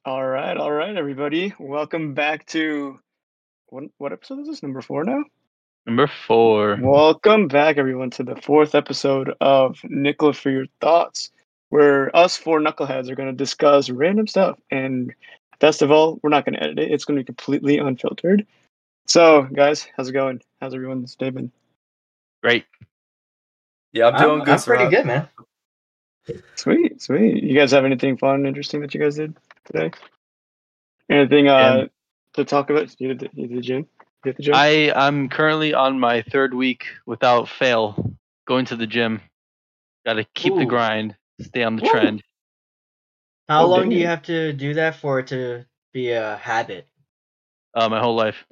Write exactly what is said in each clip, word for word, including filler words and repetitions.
All right, all right, everybody. Welcome back to what what episode is this? Number four now? Number four. Welcome back, everyone, to the fourth episode of Nickel for Your Thoughts, where us four knuckleheads are going to discuss random stuff. And best of all, we're not going to edit it. It's going to be completely unfiltered. So, guys, how's it going? How's everyone's day been? Great. Yeah, I'm doing I'm, good. I'm pretty Saurabh. good, man. Sweet, sweet. You guys have anything fun, interesting that you guys did today? Anything uh Um, to talk about? You did, you did the gym? You hit the gym? I I'm currently on my third week without fail going to the gym. Got to keep the Ooh. grind, stay on the Woo. trend. How Oh, long do you dang. have to do that for it to be a habit? Uh, my whole life.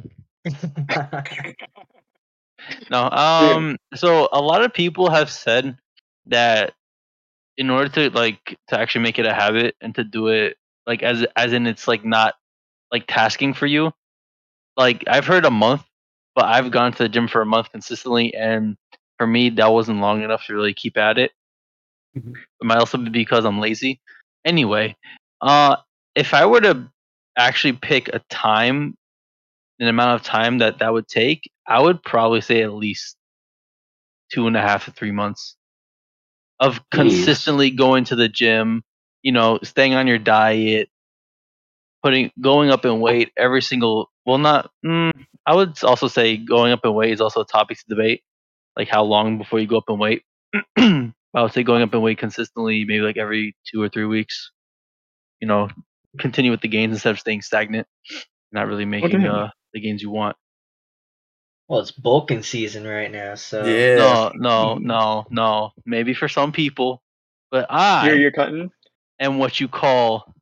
No. Yeah. Um. So a lot of people have said that in order to like to actually make it a habit and to do it like as as in it's like not like tasking for you. Like I've heard a month, but I've gone to the gym for a month consistently, and for me that wasn't long enough to really keep at it. Mhm. It might also be because I'm lazy. Anyway, uh, if I were to actually pick a time, an amount of time that that would take, I would probably say at least two and a half to three months of Jeez. consistently going to the gym. You know, staying on your diet, putting going up in weight every single. Well, not. Mm, I would also say going up in weight is also a topic to debate. Like how long before you go up in weight. I would say going up in weight consistently, maybe like every two or three weeks. You know, continue with the gains instead of staying stagnant, not really Oh, making dang. uh the gains you want. Well, it's bulking season right now, so Yeah. No, no, Mhm. no, no. Maybe for some people, but You're I you're cutting? am what you call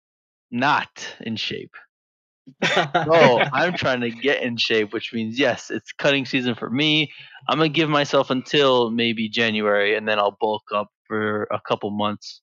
not in shape. No, I'm trying to get in shape, which means yes, it's cutting season for me. I'm gonna give myself until maybe January, and then I'll bulk up for a couple months.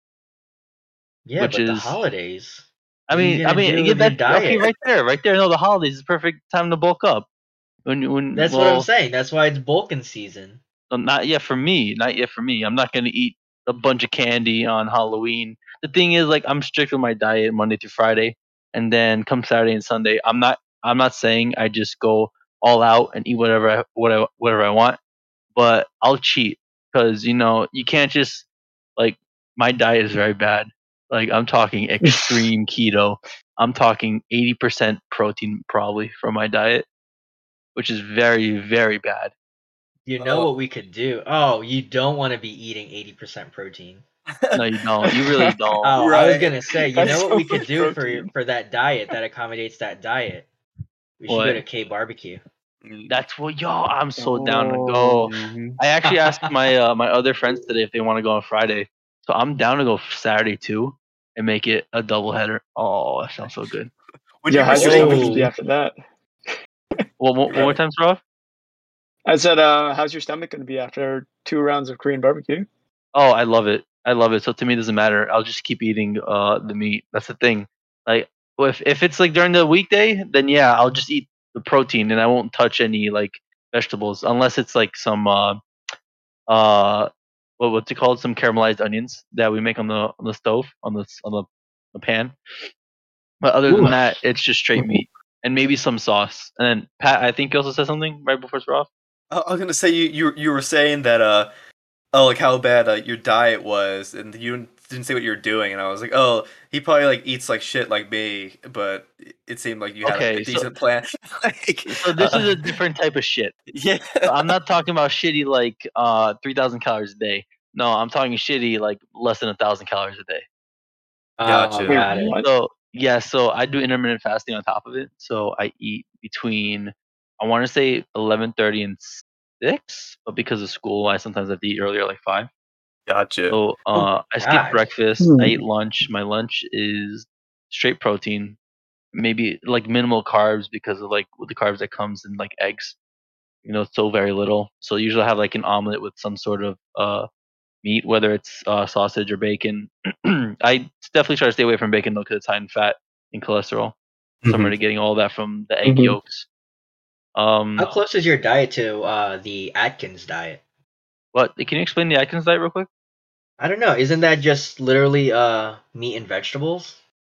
yeah, Which but the is, holidays. I What are you mean, I gonna mean, do yeah, with your that's okay, diet? right there, right there. No, the holidays is the perfect time to bulk up. When, when, That's what I'm well, saying. That's why it's bulking season. Uh, not yet for me. Not yet for me. I'm not gonna eat a bunch of candy on Halloween. The thing is, like, I'm strict with my diet Monday through Friday, and then come Saturday and Sunday, I'm not. I'm not saying I just go all out and eat whatever I, whatever whatever I want, but I'll cheat because you know you can't just like my diet is very bad. Like I'm talking extreme keto. I'm talking eighty percent protein probably from my diet, which is very very bad. You know Oh. what we could do? Oh, you don't want to be eating eighty percent protein. No, you don't. You really don't. Oh, I was Right. gonna say, you That's know what so we could much do for protein. for that diet that accommodates that diet? We should go What? to K Barbecue. Mm. That's what, yo. I'm so down to go. Oh. Mhm. I actually asked my uh, my other friends today if they want to go on Friday, so I'm down to go Saturday too and make it a double header. Oh, that sounds so good. Would Yeah, you how's your stomach gonna restrict? be Whoa. after that? Well, one, one more Right. time, Rob. I said, uh, how's your stomach gonna be after two rounds of Korean barbecue? Oh, I love it. I love it. So to me, it doesn't matter. I'll just keep eating uh the meat. That's the thing. Like, well, if if it's like during the weekday, then yeah, I'll just eat the protein and I won't touch any like vegetables unless it's like some uh uh what what's it called? Some caramelized onions that we make on the on the stove on the s- on the, the pan. But other Ooh. than that, it's just straight meat and maybe some sauce. And then Pat, I think you also said something right before we're off. I I was gonna say you you you were saying that uh oh like how bad uh, your diet was and you didn't didn't say what you were doing and I was like oh he probably like eats like shit like me but it seemed like you had a, a Okay, so decent plan like so this is uh, a different type of shit. yeah. So I'm not talking about shitty like uh three thousand calories a day. No, I'm talking shitty like less than a thousand calories a day. Oh, Gotcha. Wait, got it. what? So yeah, so I do intermittent fasting on top of it. So I eat between I want to say eleven thirty and six, but because of school, I sometimes have to eat earlier, like five. Gotcha. So Oh uh, I skip God. breakfast. I eat Hmm. lunch. My lunch is straight protein, maybe like minimal carbs because of like with the carbs that comes in like eggs. You know, so very little. So usually I have like an omelet with some sort of uh meat, whether it's uh, sausage or bacon. I definitely try to stay away from bacon though, because it's high in fat and cholesterol. So I'm Mhm. already getting all that from the egg Mm-hmm. yolks. Um, How close is your diet to uh the Atkins diet? what? Can you explain the Atkins diet real quick? I don't know. Isn't that just literally uh meat and vegetables?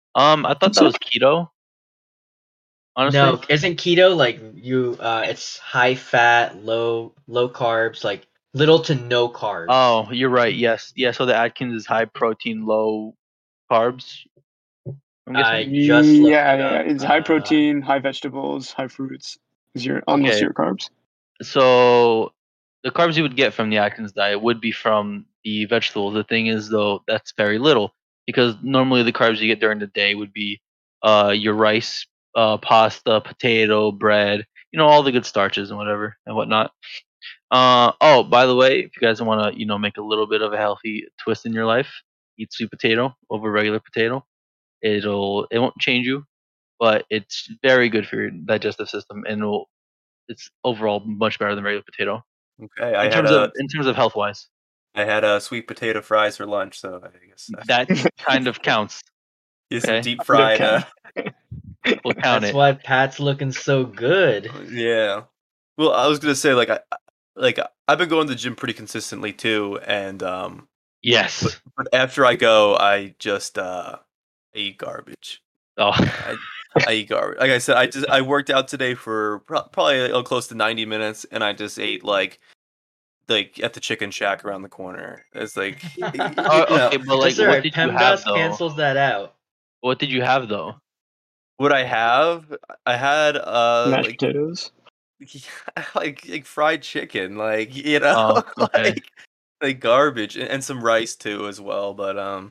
Um, I thought that was keto. Honestly, No, isn't keto like you? Uh, it's high fat, low low carbs, like little to no carbs. Oh, you're right. Yes, yeah. So the Atkins is high protein, low carbs. I'm I guessing. just looked Yeah, it yeah. up. It's high Uh, protein, high vegetables, high fruits. Zero, almost Okay, zero carbs. so the carbs you would get from the Atkins diet would be from the vegetables. The thing is, though, that's very little because normally the carbs you get during the day would be uh your rice, uh, pasta, potato, bread. You know, all the good starches and whatever and whatnot. Uh oh, by the way, if you guys want to, you know, make a little bit of a healthy twist in your life, eat sweet potato over regular potato. It'll it won't change you, but it's very good for your digestive system and it'll, it's overall much better than regular potato Okay, I in had terms of a in terms of health wise. I had a sweet potato fries for lunch, so I guess I That kind of counts. get some Okay, deep Kind of fried. Uh, count. we'll count that's it. why Pat's looking so good. yeah. Well, I was gonna say like I like I've been going to the gym pretty consistently too, and um, but Yes. but after I go, I just uh I eat garbage. Oh, I I eat garbage. Like I said, I just I worked out today for pro- probably uh, close to ninety minutes, and I just ate like like at the Chicken Shack around the corner. It's like y- y- Uh, you know okay, but like, It's what alright. did you have PEMDAS though? cancels that out. What did you have though? what I have. I had uh Mashed like potatoes. like like fried chicken, like you know, Oh, okay. like like garbage and, and some rice too as well. But um,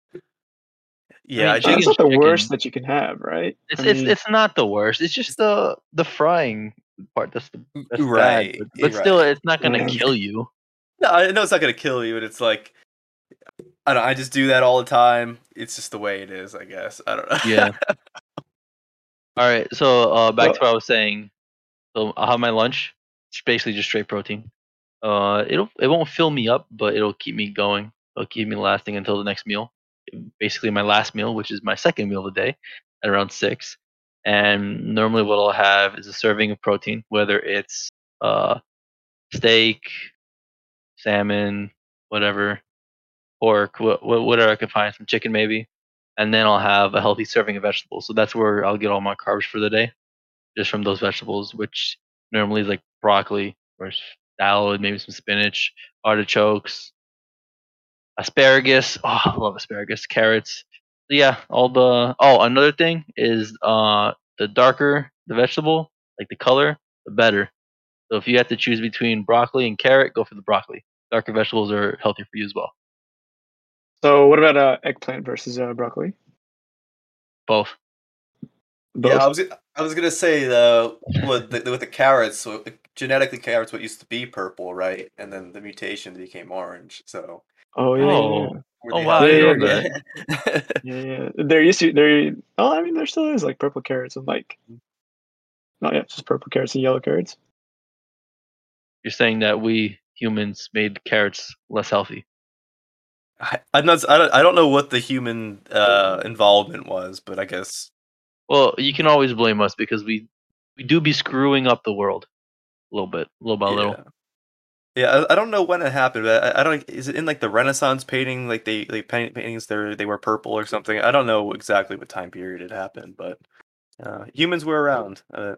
I yeah, mean, I Uh, That's did. chicken's not the worst chicken. that you can have, right? It's I it's mean, it's not the worst. It's just the the frying part that's the that's bad. Right, But eh, but still, right. it's not gonna man. kill you. No, I know it's not gonna kill you, but it's like I don't. I just do that all the time. It's just the way it is, I guess. I don't Yeah. know. All right. So uh, back to Well, what I was saying. So I'll have my lunch. It's basically just straight protein. Uh, it'll it won't fill me up, but it'll keep me going. It'll keep me lasting until the next meal. Basically, my last meal, which is my second meal of the day, at around six. And normally, what I'll have is a serving of protein, whether it's uh steak, salmon, whatever, pork, wh- wh- whatever I can find, some chicken maybe, and then I'll have a healthy serving of vegetables. So that's where I'll get all my carbs for the day, just from those vegetables, which normally is like broccoli or salad, maybe some spinach, artichokes, asparagus. Oh, I love asparagus, carrots. So yeah, all the. Oh, another thing is uh the darker the vegetable, like the color, the better. So if you have to choose between broccoli and carrot, go for the broccoli. Darker vegetables are healthy for you as well. so what about uh, eggplant versus uh, broccoli? Both. Yeah, I Both. was I was gonna say the with the, with the carrots. So genetically, carrots what used to be purple, right? And then the mutation became orange. So Oh yeah, yeah, yeah. Oh, were oh the wow, I Yeah, didn't healthier? know yeah, that. Yeah. yeah, yeah. There used to there. Oh, I mean, there still is like purple carrots and like not yet, just purple carrots and yellow carrots. You're saying that we humans made carrots less healthy. I, I'm not. I don't. I don't know what the human uh, involvement was, but I guess. Well, you can always blame us because we we do be screwing up the world a little bit, little by little. Yeah. Yeah, I, I don't know when it happened, but I, I don't. Is it in like the Renaissance painting, like they like paint, paintings? They they were purple or something. I don't know exactly what time period it happened, but uh, humans were around. Uh,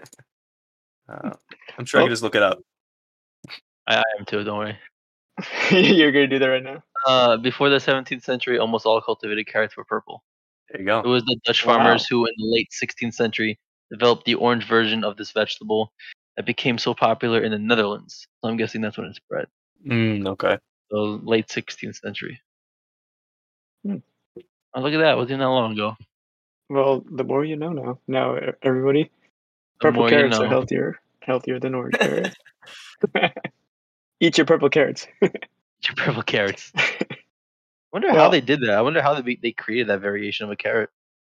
uh, I'm sure I can Well, just look it up. I, I am too. Don't worry. you're gonna do that right now. Uh, before the seventeenth century, almost all cultivated carrots were purple. There you It go. was the Dutch Wow. farmers who, in the late sixteenth century, developed the orange version of this vegetable that became so popular in the Netherlands. So I'm guessing that's when it spread. Mm, okay. So late sixteenth century. Hmm. Oh, look at that! It wasn't that long ago. Well, the more you know now. Now e- everybody, The purple more you carrots are know. healthier, healthier than orange carrots. Eat your purple carrots. Your purple carrots. I wonder how Well, they did that. I wonder how they they created that variation of a carrot.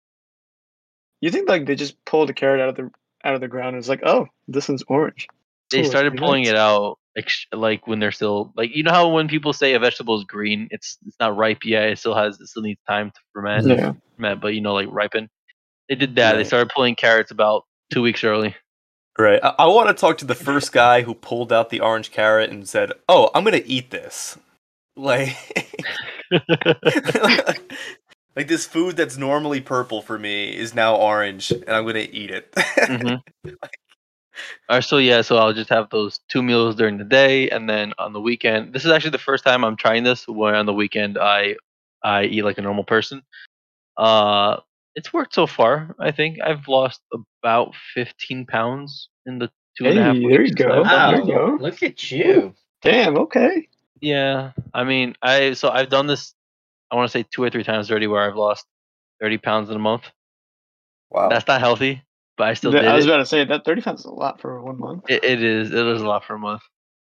you think like they just pulled a carrot out of the out of the ground and it's like, oh, this one's orange. They Oh, it's started pretty pulling nice. it out ex- like when they're still like, you know how when people say a vegetable is green, it's it's not ripe yet. It still has it still needs time to ferment, Mhm. Yeah. ferment, but you know like ripen. They did that. They Right. started pulling carrots about two weeks early. Right. I, I want to talk to the first guy who pulled out the orange carrot and said, "Oh, I'm gonna eat this." Like, Like this food that's normally purple for me is now orange, and I'm gonna eat it. Mm-hmm. All right, so yeah, so I'll just have those two meals during the day, and then on the weekend. This is actually the first time I'm trying this, where on the weekend I I eat like a normal person. Uh, it's worked so far. I think I've lost about fifteen pounds in the two and a half Hey, there you weeks that I've go. done There this. you Wow, go. look at Oh, you. damn. Okay. Yeah, I mean, I so I've done this. I want to say two or three times already, where I've lost thirty pounds in a month. Wow. That's not healthy, but I still The- did I was it. about to say that thirty pounds is a lot for one month. It, it is. It is a lot for a month.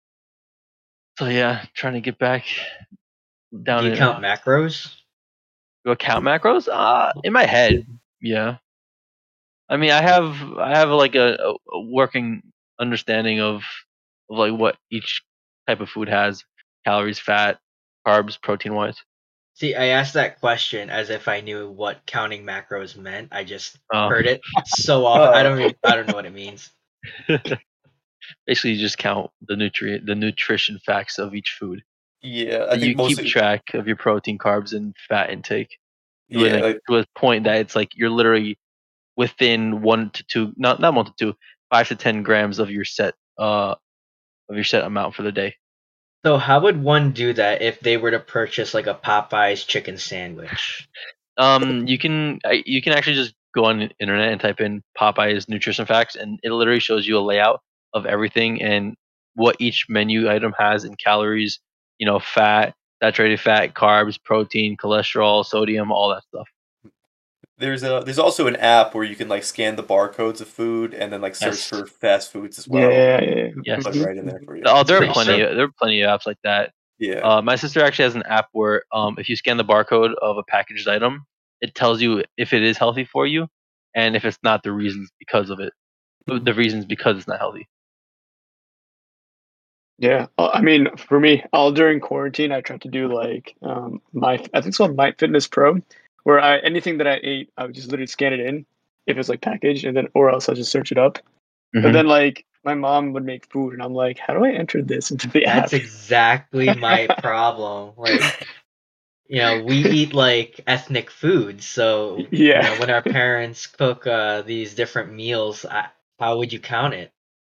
So yeah, trying to get back down Do you in count macros? do I count macros? Uh in my head, yeah. I mean, I have I have like a, a working understanding of of like what each type of food has: calories, fat, carbs, protein wise. See, I asked that question as if I knew what counting macros meant. I just Oh, heard it so often. I Oh. don't really, I don't know what it means. basically, you just count the nutrient, the nutrition facts of each food. Yeah, I And you think most keep of, track of your protein, carbs, and fat intake to, yeah, an, like, to a point that it's like you're literally within one to two, not not one to two, five to ten grams of your set uh of your set amount for the day. So how would one do that if they were to purchase like a Popeyes chicken sandwich? Um, you can I- you can actually just go on the internet and type in Popeyes nutrition facts, and it literally shows you a layout of everything and what each menu item has in calories, you know, fat, saturated fat, carbs, protein, cholesterol, sodium, all that stuff. there's a there's also an app where you can like scan the barcodes of food and then like search Yes, for fast foods as well. Yeah, yeah, yeah. yes. Plug Mhm, right in there mhm. for you. Oh, It's there are pretty Pretty plenty. awesome. Of, there are plenty of apps like that. Yeah. Uh, my sister actually has an app where, um, if you scan the barcode of a packaged item, it tells you if it is healthy for you, and if it's not, the reasons because of it. The reasons because it's not healthy. Yeah, uh, I mean, for me, all during quarantine, I tried to do like um, my, I think it's called My Fitness Pro, where I anything that I ate, I would just literally scan it in if it's like packaged, and then or else I'll just search it up. But Hmm. then like my mom would make food, and I'm like, how do I enter this into the That's app? exactly my problem. Like, you know, we eat like ethnic foods, so you Yeah, know, when our parents cook uh, these different meals, I, how would you count it?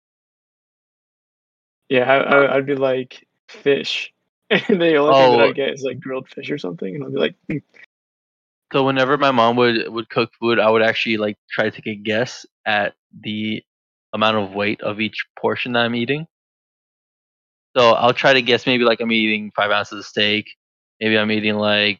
yeah, I, I, I'd be like fish, and the only thing that I Oh, get is like grilled fish or something, and I'll be like, "Hmm, so whenever my mom would would cook food, I would actually like try to take a guess at the amount of weight of each portion that I'm eating. So I'll try to guess maybe like I'm eating five ounces of steak. Maybe I'm eating like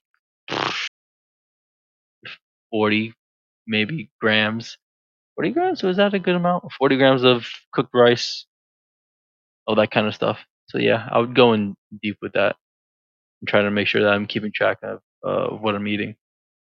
forty, maybe grams. forty grams? Was that a good amount? forty grams of cooked rice, all that kind of stuff. So yeah, I would go in deep with that and try to make sure that I'm keeping track of uh, what I'm eating.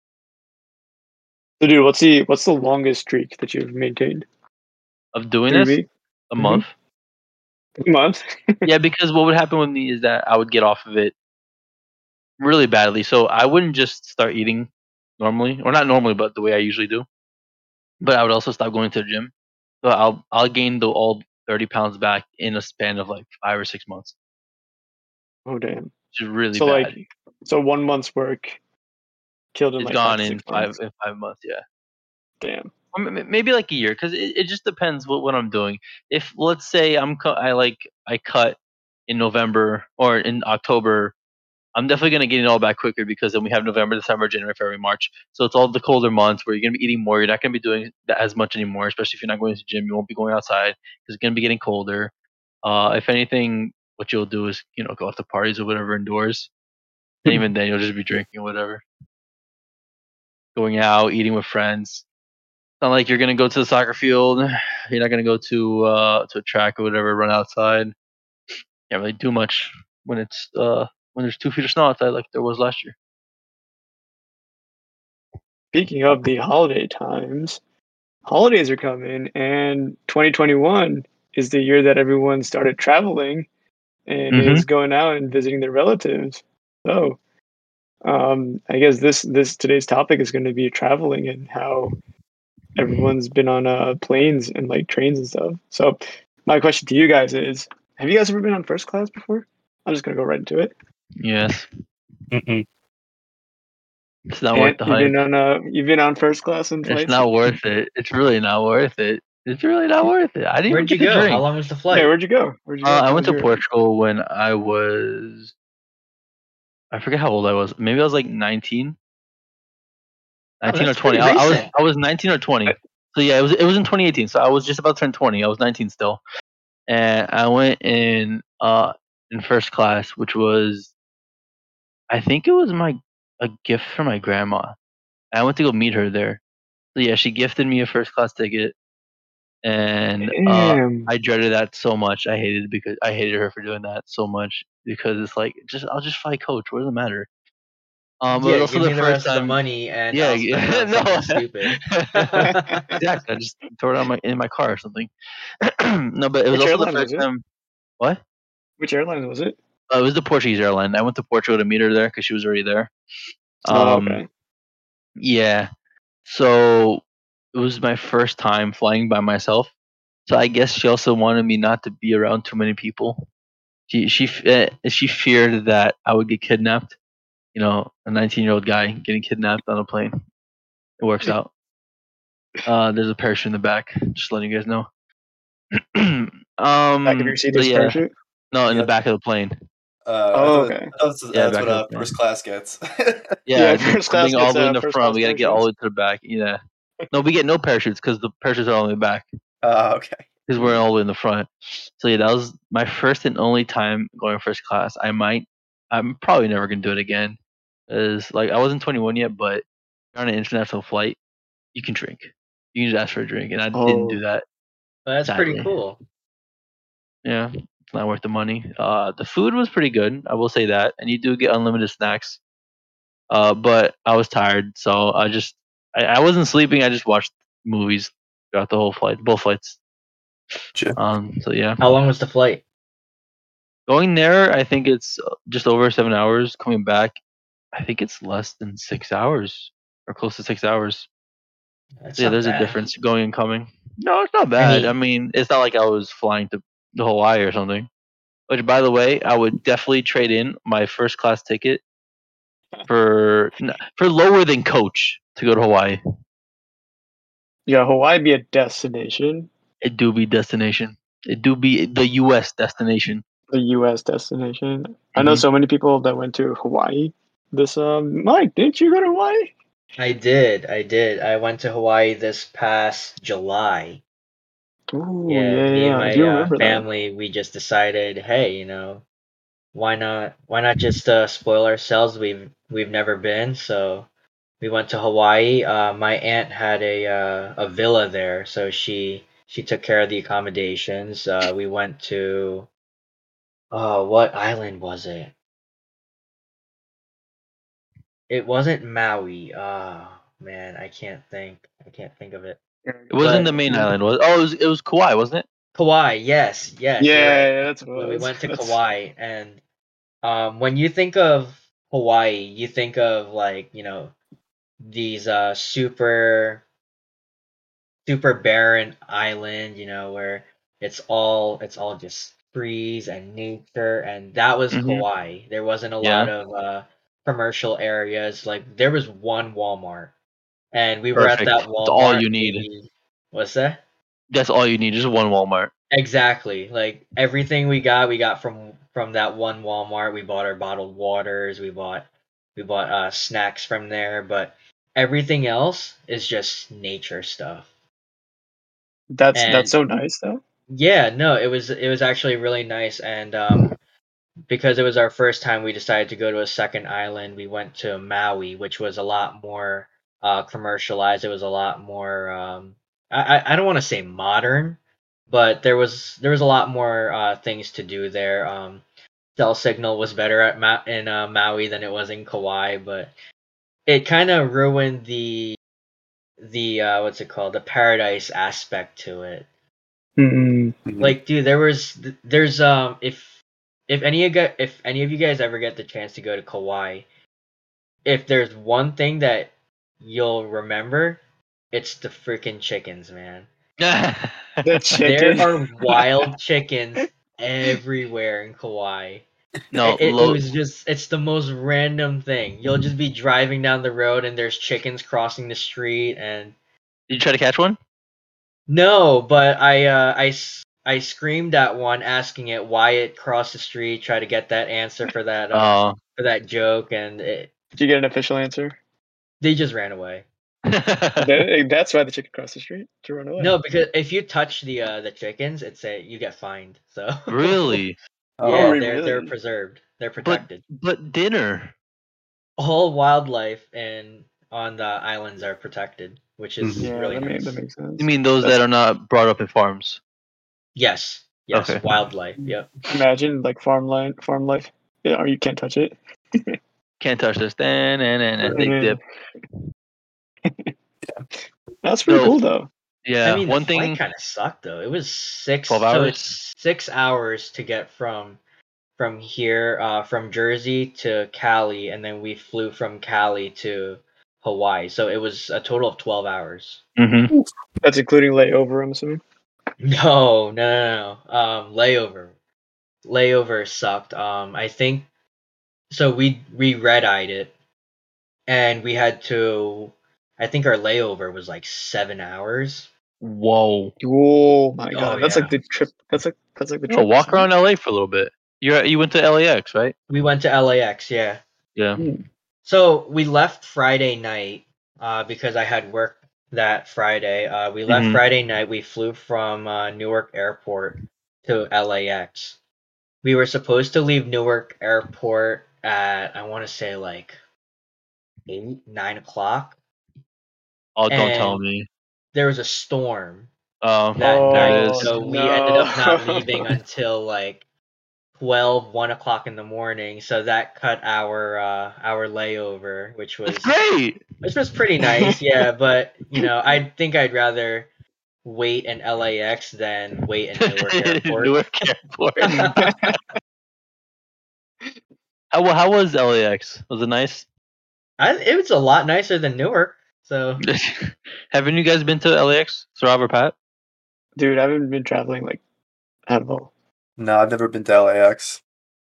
so dude, what's the what's the longest streak that you've maintained? Of doing Three this, weeks, a mm-hmm. month. a month. Yeah, because what would happen with me is that I would get off of it really badly. So I wouldn't just start eating normally, or not normally, but the way I usually do. But I would also stop going to the gym. So I'll I'll gain the all thirty pounds back in a span of like five or six months, Oh damn. which is really So like, bad. so one month's work killed in It's like five gone to in six five months. in five months. Yeah. Damn. Or m- m- maybe like a year, because it, it just depends what, what I'm doing. If let's say I'm cu- I like I cut in November or in October, I'm definitely gonna get it all back quicker because then we have November, December, January, February, March. So it's all the colder months where you're gonna be eating more. You're not gonna be doing that as much anymore, especially if you're not going to the gym. You won't be going outside because it's gonna be getting colder. Uh, if anything, what you'll do is you know go out to parties or whatever indoors, and even then you'll just be drinking or whatever, going out, eating with friends. Not like you're gonna go to the soccer field. You're not gonna go to uh to a track or whatever. Run outside. Can't really do much when it's uh when there's two feet of snow outside like there was last year. Speaking of the holiday times, holidays are coming, and twenty twenty-one is the year that everyone started traveling and Hmm. is going out and visiting their relatives. So, um, I guess this this today's topic is going to be traveling and how everyone's been on uh, planes and like trains and stuff. So, my question to you guys is: have you guys ever been on first class before? I'm just gonna go right into it. Yes. Mm-mm. It's not worth Ant, the you've hype. been on uh, you've been on first class in It's flights. not worth it. It's really not worth it. It's really not worth it. I didn't even Where'd you get to go? How drink. long was the Yeah, flight? where'd you go? Where'd you go? Uh, I How went was to your- Portugal when I was. I forget how old I was. Maybe I was like nineteen. Oh, nineteen or that's twenty. pretty I, I was recent. I was nineteen or twenty. So yeah, it was it was in twenty eighteen. So I was just about to turn twenty. I was nineteen still, and I went in uh in first class, which was I think it was my a gift from my grandma. I went to go meet her there. So yeah, she gifted me a first class ticket, and uh Damn. I dreaded that so much. I hated it because I hated her for doing that so much because it's like just I'll just fly coach. What does it matter? Um, but it Yeah, was also give me the the first rest of the time. money and Yeah, I'll spend it yeah, on something stupid. no, exactly. I just throw it on my in my car or something. No, but it was Which also the airline first was it? time. What? Which airline was it? Uh, it was the Portuguese airline. I went to Portugal to meet her there because she was already there. Oh, Um, okay. yeah. So it was my first time flying by myself. So I guess she also wanted me not to be around too many people. She she f- eh, she feared that I would get kidnapped. You know, a nineteen year old guy getting kidnapped on a plane. It works out. Uh, there's a parachute in the back. Just letting you guys know. Back of um. your seat So is a yeah, parachute. no, in the Yeah. back of the plane. Uh, I Oh, thought, okay. I thought that's, Yeah, that's back what of the uh, plane. first class gets. Yeah, Yeah, it's first class something all gets the way in uh, the first front. class We gotta get all the parachutes. way to the back. Yeah. No, we get no parachutes because the parachutes are all in the back uh, okay. because we're all the way in the front. So yeah, that was my first and only time going first class. I might, I'm probably never gonna do it again. Is like I wasn't twenty-one yet, but on an international flight, you can drink. You can just ask for a drink, and I didn't do Oh, that. But that's pretty Sadly, cool. yeah, it's not worth the money. Uh, the food was pretty good, I will say that, and you do get unlimited snacks. Uh, but I was tired, so I just I, I wasn't sleeping. I just watched movies throughout the whole flight, both flights. Sure. Um, so yeah, How long was the flight? going there, I think it's uh, just over seven hours. Coming back, I think it's less than six hours or close to six hours. That's So yeah, not there's a bad. difference going and coming. No, it's not bad. I Any mean, it's not like I was flying to, to Hawaii or something. Which, by the way, I would definitely trade in my first class ticket for n- for lower than coach to go to Hawaii. yeah, Hawaii be a destination, It do be destination. It do be the U S destination. the U S destination. I know Mhm. so many people that went to Hawaii. This um, Mike, didn't you go to Hawaii? I did, I did. I went to Hawaii this past July. Ooh, Yeah, yeah, me and yeah, I my do uh, remember that. family, we just decided, hey, you know, why not why not just uh, spoil ourselves? We've we've never been, so we went to Hawaii. Uh, my aunt had a uh, a villa there, so she she took care of the accommodations. Uh, we went to uh, what island was it? It wasn't Maui. Oh man, I can't think. I can't think of it. It wasn't the But main island, was? Oh, it was, it was Kauai, wasn't it? Kauai, yes, yes, you're Yeah, right. yeah, that's what We it we was. went to That's Kauai, and um, when you think of Hawaii, you think of like you know these uh super super barren island, you know, where it's all it's all just trees and nature, and that was Hmm. Kauai. There wasn't a lot Yeah, of uh commercial areas. Like there was one Walmart, and we were at perfect. that That's all Walmart you need. maybe what's that? That's all you need. Just one Walmart. Exactly. Like everything we got, we got from from that one Walmart. We bought our bottled waters. We bought we bought uh, snacks from there, but everything else is just nature stuff. that's that's And so nice though. yeah, no, it was it was actually really nice. And um, because it was our first time, we decided to go to a second island. We went to Maui, which was a lot more uh, commercialized. It was a lot more. Um, I I I don't want to say modern, but there was there was a lot more uh, things to do there. Um, cell signal was better at Ma- in uh, Maui than it was in Kauai, but it kind of ruined the the uh, what's it called, the paradise aspect to it. Mm-mm. Like, dude, there was there's um if if any of you guys, if any of you guys ever get the chance to go to Kauai, if there's one thing that you'll remember, it's the freaking chickens, man. The There chicken. are wild chickens everywhere in Kauai. No, It, it, it low. was just it's the most random thing. You'll just be driving down the road and there's chickens crossing the street and Did you try to catch one? no, but I uh I, s- I screamed at one asking it why it crossed the street, try to get that answer for that uh Oh. for that joke, and it, Did you get an official answer? they just ran away. That- that's why the chicken crossed the street to run away. No, because if you touch the uh the chickens, it's a you get fined. So Really? Oh, yeah, Oh, wow. they're they're really? preserved. They're But protected. but dinner. All wildlife and on the islands are protected, which is Mhm. Yeah, really that, nice. make, that makes sense. You mean those That's, that are not brought up in farms? Yes, yes, Okay. wildlife. Yep. imagine like farm line, farm life. Yeah, or you can't touch it. Can't touch this. And and and they dip. That's pretty So cool though. yeah, I mean, the one flight thing. kind of sucked though. It was six, Twelve so hours. it's six hours to get from from here, uh, from Jersey to Cali, and then we flew from Cali to Hawaii. So it was a total of twelve hours. Mm-hmm. That's including layover, I'm assuming. No, no, no, no. Um, layover, layover sucked. Um, I think so. We we red eyed it, and we had to. I think our layover was like seven hours. Whoa. Oh my Oh god, that's yeah. like the trip. That's like that's like the Oh, trip. walk isn't it? around L A for a little bit. You you went to L A X, right? We went to L A X, yeah. Yeah. Hmm. So we left Friday night uh, because I had work that Friday. Uh, we left Mhm. Friday night. We flew from uh, Newark Airport to L A X. We were supposed to leave Newark Airport at I want to say like eight, nine o'clock, Oh, don't tell and me. there was a storm Oh, that there it night, Oh is. so we ended no! up not leaving until like twelve, one o'clock in the morning. So that cut our uh, our layover, which That's was great. which was pretty nice, yeah. But you know, I think I'd rather wait in L A X than wait in Newark Airport. Newark Airport. How how was L A X? Was it nice? I, it was a lot nicer than Newark. So Haven't you guys been to L A X, Saurav or Pat? Dude, I haven't been traveling like at all. No, I've never been to L A X.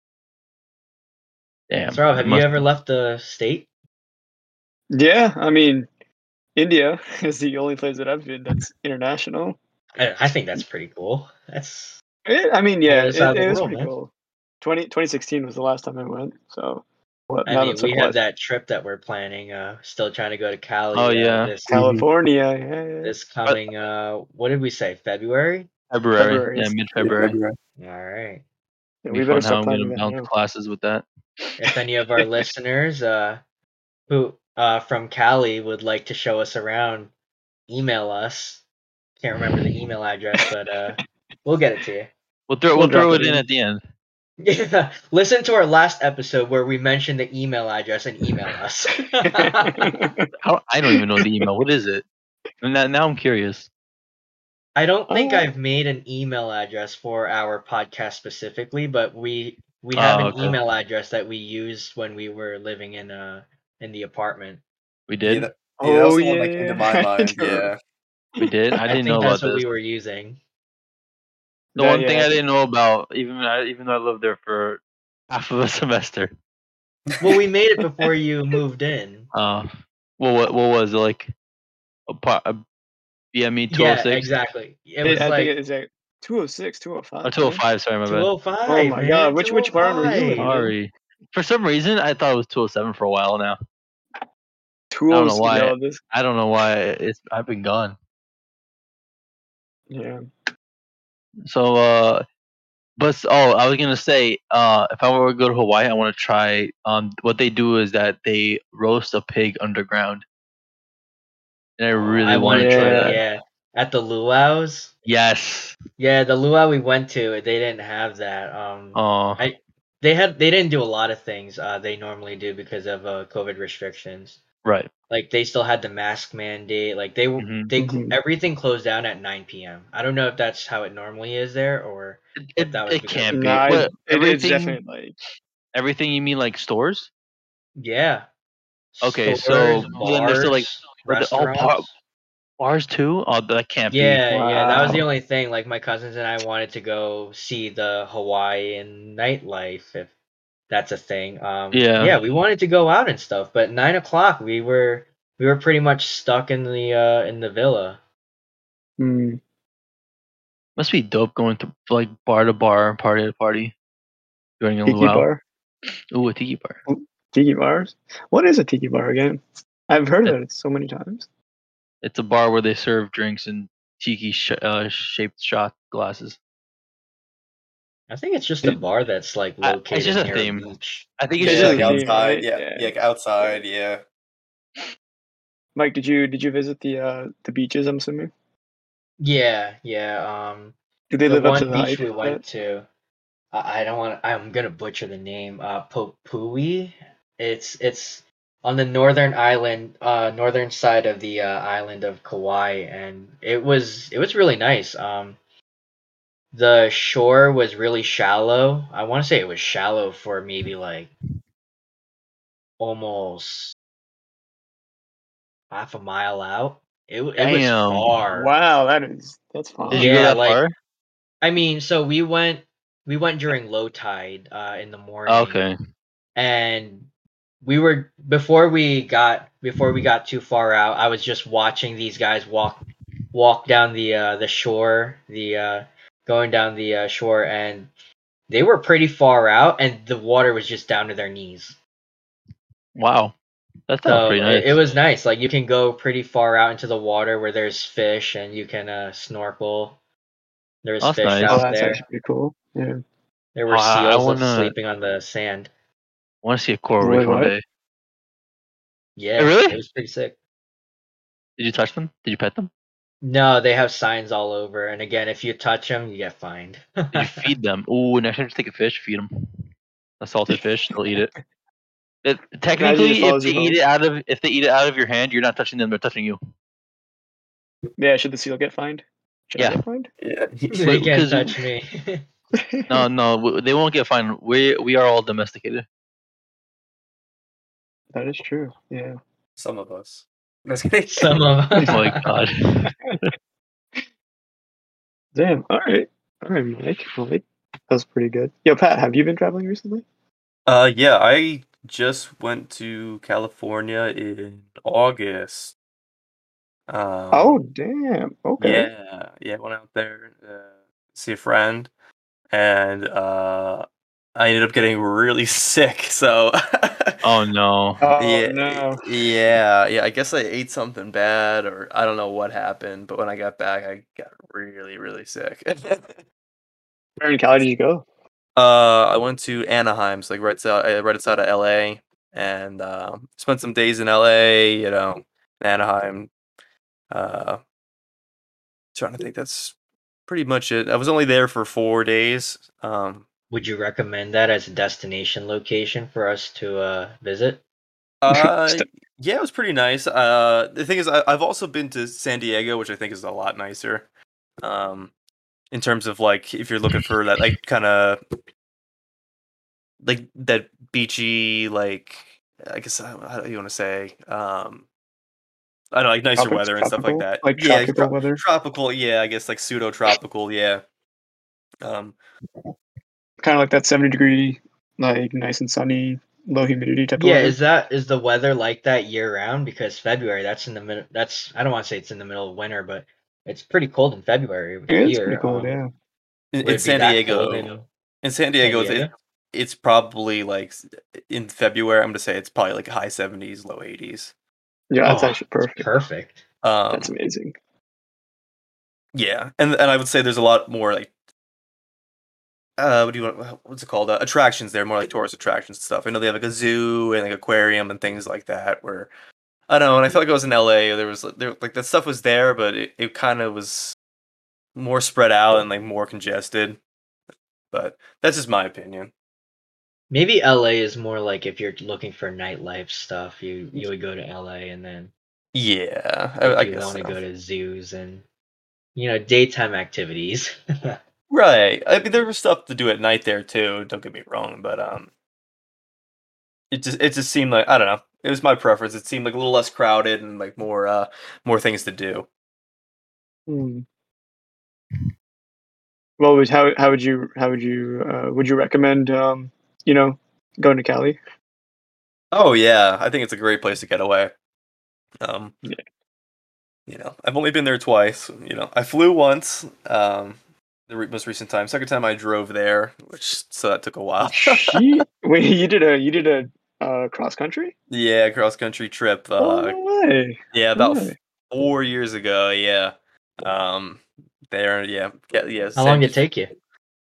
Damn. Saurav, have you must- ever left the state? Yeah, I mean, India is the only place that I've been that's international. I, I think that's pretty cool. That's It, I mean, on the yeah, other it, side of the it was world, pretty man. cool. twenty, twenty sixteen was the last time I went. So, what? I Now mean, that's we like have what? that trip that we're planning. Uh, still trying to go to Cali. Oh Uh, yeah, this California, yeah, yeah. this But- coming. Uh, what did we say? February. February. February. Yeah, It's- mid Yeah, February. February. All right. Yeah, Be we better fun how start I'm planning gonna that bounce now. classes with that. If any of our listeners uh who uh from Cali would like to show us around, email us. Can't remember the email address, but uh we'll get it to you. We'll throw We'll we'll throw drop it it in in. at the end. Yeah, listen to our last episode where we mentioned the email address and email us. How, I don't even know the email. What is it? And now, now I'm curious. I don't think Oh. I've made an email address for our podcast specifically, but we we Oh, have an okay. email address that we used when we were living in uh in the apartment. We Yeah, did. that, yeah, that was Oh the one that came to my yeah. mind. Yeah. We did. I I didn't think know that's about what this. we were using. The That- one yeah, thing I I think- didn't know about, even I, even though I lived there for half of a semester. Well, we made it before you moved in. Uh, well, what what was it like? A, pa- a B M E two oh Yeah, six exactly. It It- was I like think it's like two oh six, two oh five. or two oh five? Sorry, my bad. two oh five. Oh my man, God, which- which apartment were you in? two oh five. Sorry. For some reason, I thought it was two oh seven for a while now. two I oh don't know why. Yo, this, I don't know why it's. I've been gone. yeah. So, uh, but s- oh, I was gonna say, uh, if I were to go to Hawaii, I want to try. Um, what they do is that they roast a pig underground, and I really I want to wanted try to, that. yeah. At the luau's. Yes. Yeah, the luau we went to, they didn't have that. Um, Oh, I they had they didn't do a lot of things uh they normally do because of uh COVID restrictions. right. Like they still had the mask mandate. Like they were Mhm. they cl- Mhm. everything closed down at nine p m. I don't know if that's how it normally is there or It, if it, that was it because can't of be. Nah, What it, it, it's everything? definitely like Everything you mean like stores? yeah. Okay, Stores, so then there's still like bars, but the, oh, restaurants. bar, bars too. Oh, that can't be. Yeah, yeah, that was the Wow. only thing. Like my cousins and I wanted to go see the Hawaiian nightlife, if that's a thing. Um, Yeah. yeah, we wanted to go out and stuff, but nine o'clock we were we were pretty much stuck in the uh in the villa. Hmm. Must be dope going to like bar to bar, party to party during a Tiki luau. bar. Ooh, a tiki bar. Tiki bars. What is a tiki bar again? I've heard of It- it so many times. It's a bar where they serve drinks in tiki sh- uh, shaped shot glasses. I think it's just a bar that's like I- it's located just a near theme. a beach. I think It's it's Yeah, just just like a a theme. theme, outside. right? Yeah, Yeah. yeah, like outside. Yeah. Mike, did you did you visit the uh the beaches? I'm assuming. Yeah, yeah. Um, Do they the live up to one the beach hype? we Yet? went to, I, I don't want. I'm gonna butcher the name. Uh, Popui. It's it's on the northern island, uh, northern side of the uh, island of Kauai, and it was it was really nice. Um, the shore was really shallow. I want to say it was shallow for maybe like almost half a mile out. It w- it was Damn. far. Wow, that is that's Did you fine. go Yeah, that like far? I mean, so we went we went during low tide uh, in the Oh, morning, okay. and we were before we got before we got too far out. I was just watching these guys walk walk down the uh, the shore, the uh, going down the uh, shore, and they were pretty far out, and the water was just down to their knees. Wow. That sounds pretty So it, it nice. was nice. Like you can go pretty far out into the water where there's fish, and you can uh, snorkel. There's That's fish nice. Oh, out that's there. actually pretty cool. Yeah. There Oh, were I, I seals uh, wanna sleeping on the sand. wanna see a coral Wait, reef one what? day. Hey, Yeah, really? it was pretty sick. Did you touch them? Did you pet them? No, they have signs all over, and again, if you touch them, you get fined. Did you feed them? Ooh, next time just take a fish, feed them. A salted fish, they'll eat it. It Imagine it technically, if follows they you eat home. it out of if they eat it out of your hand, you're not touching them; they're touching you. Yeah, should the seal get fined? Should I Yeah, get fined? Yeah. They can't because touch me. no, no, w- they won't get fined. We we are all domesticated. That is true. Yeah. Some of us. Just kidding. Some of Oh my god. Damn. All right. All right, Mike. Mike. That was pretty good. Yo, Pat, have you been traveling recently? Uh, yeah, I just went to California in August. Um, Oh, damn. Okay. yeah, yeah, went out there uh, see a friend, and uh, I ended up getting really sick. So, Oh no. Oh yeah, no. yeah, yeah. I guess I ate something bad, or I don't know what happened. But when I got back, I got really, really sick. Where in Cali did you go? Uh, I went to Anaheim, so like right outside, uh, right outside of L A, and uh, spent some days in L A. You know, in Anaheim. Uh, trying to think, that's pretty much it. I was only there for four days. Um, Would you recommend that as a destination location for us to uh, visit? uh, St- yeah, it was pretty nice. Uh, the thing is, I, I've also been to San Diego, which I think is a lot nicer. Um, in terms of like, if you're looking for that, like, kind of like that beachy, like, I guess how how do you want to say? Um, I don't know, like nicer Tropics? weather and stuff like Tropical? that. Like Yeah, tropical tro- weather? tropical. Yeah, I guess like pseudo tropical. Yeah. Um, Kind of like that seventy degree, like nice and sunny, low humidity type of Yeah, weather? is that is the weather like that year round? Because February, that's in the middle. That's I don't want to say it's in the middle of winter, but it's pretty cold in February Yeah, it's pretty here. cold, Um, yeah. in, would in it be San that cold Diego, in in San San Diego, it, Diego? it's probably like s- in February. I'm gonna say it's probably like high seventies, low eighties. Yeah, that's Oh, actually it's perfect. perfect. That's Um, amazing. yeah, and and I would say there's a lot more like uh, what do you want? What's it called? Uh, attractions there, more like tourist attractions and stuff. I know they have like a zoo and like aquarium and things like that. Where I don't know, and I felt like I was in L A. There was there like that stuff was there, but it, it kind of was more spread out and like more congested. But that's just my opinion. Maybe L A is more like if you're looking for nightlife stuff, you you would go to L A, and then Yeah, I, if I you guess want to so. go to zoos and you know daytime activities. Right. I mean, there was stuff to do at night there too. Don't get me wrong, but um, it just it just seemed like I don't know. It was my preference. It seemed like a little less crowded and like more uh more things to do. Hmm. Well, would how how would you how would you uh, would you recommend um you know Going to Cali. Oh yeah, I think it's a great place to get away. Um, Yeah. you know, I've only been there twice. You know, I flew once. Um, the re- most recent time. Second time I drove there, which so that took a while. She wait, you did a you did a uh, cross country? Yeah, cross country trip. Oh Uh, no way! yeah, No about way. four years ago. Yeah. Um, there. Yeah. Yeah. Yeah. How long San did it take you?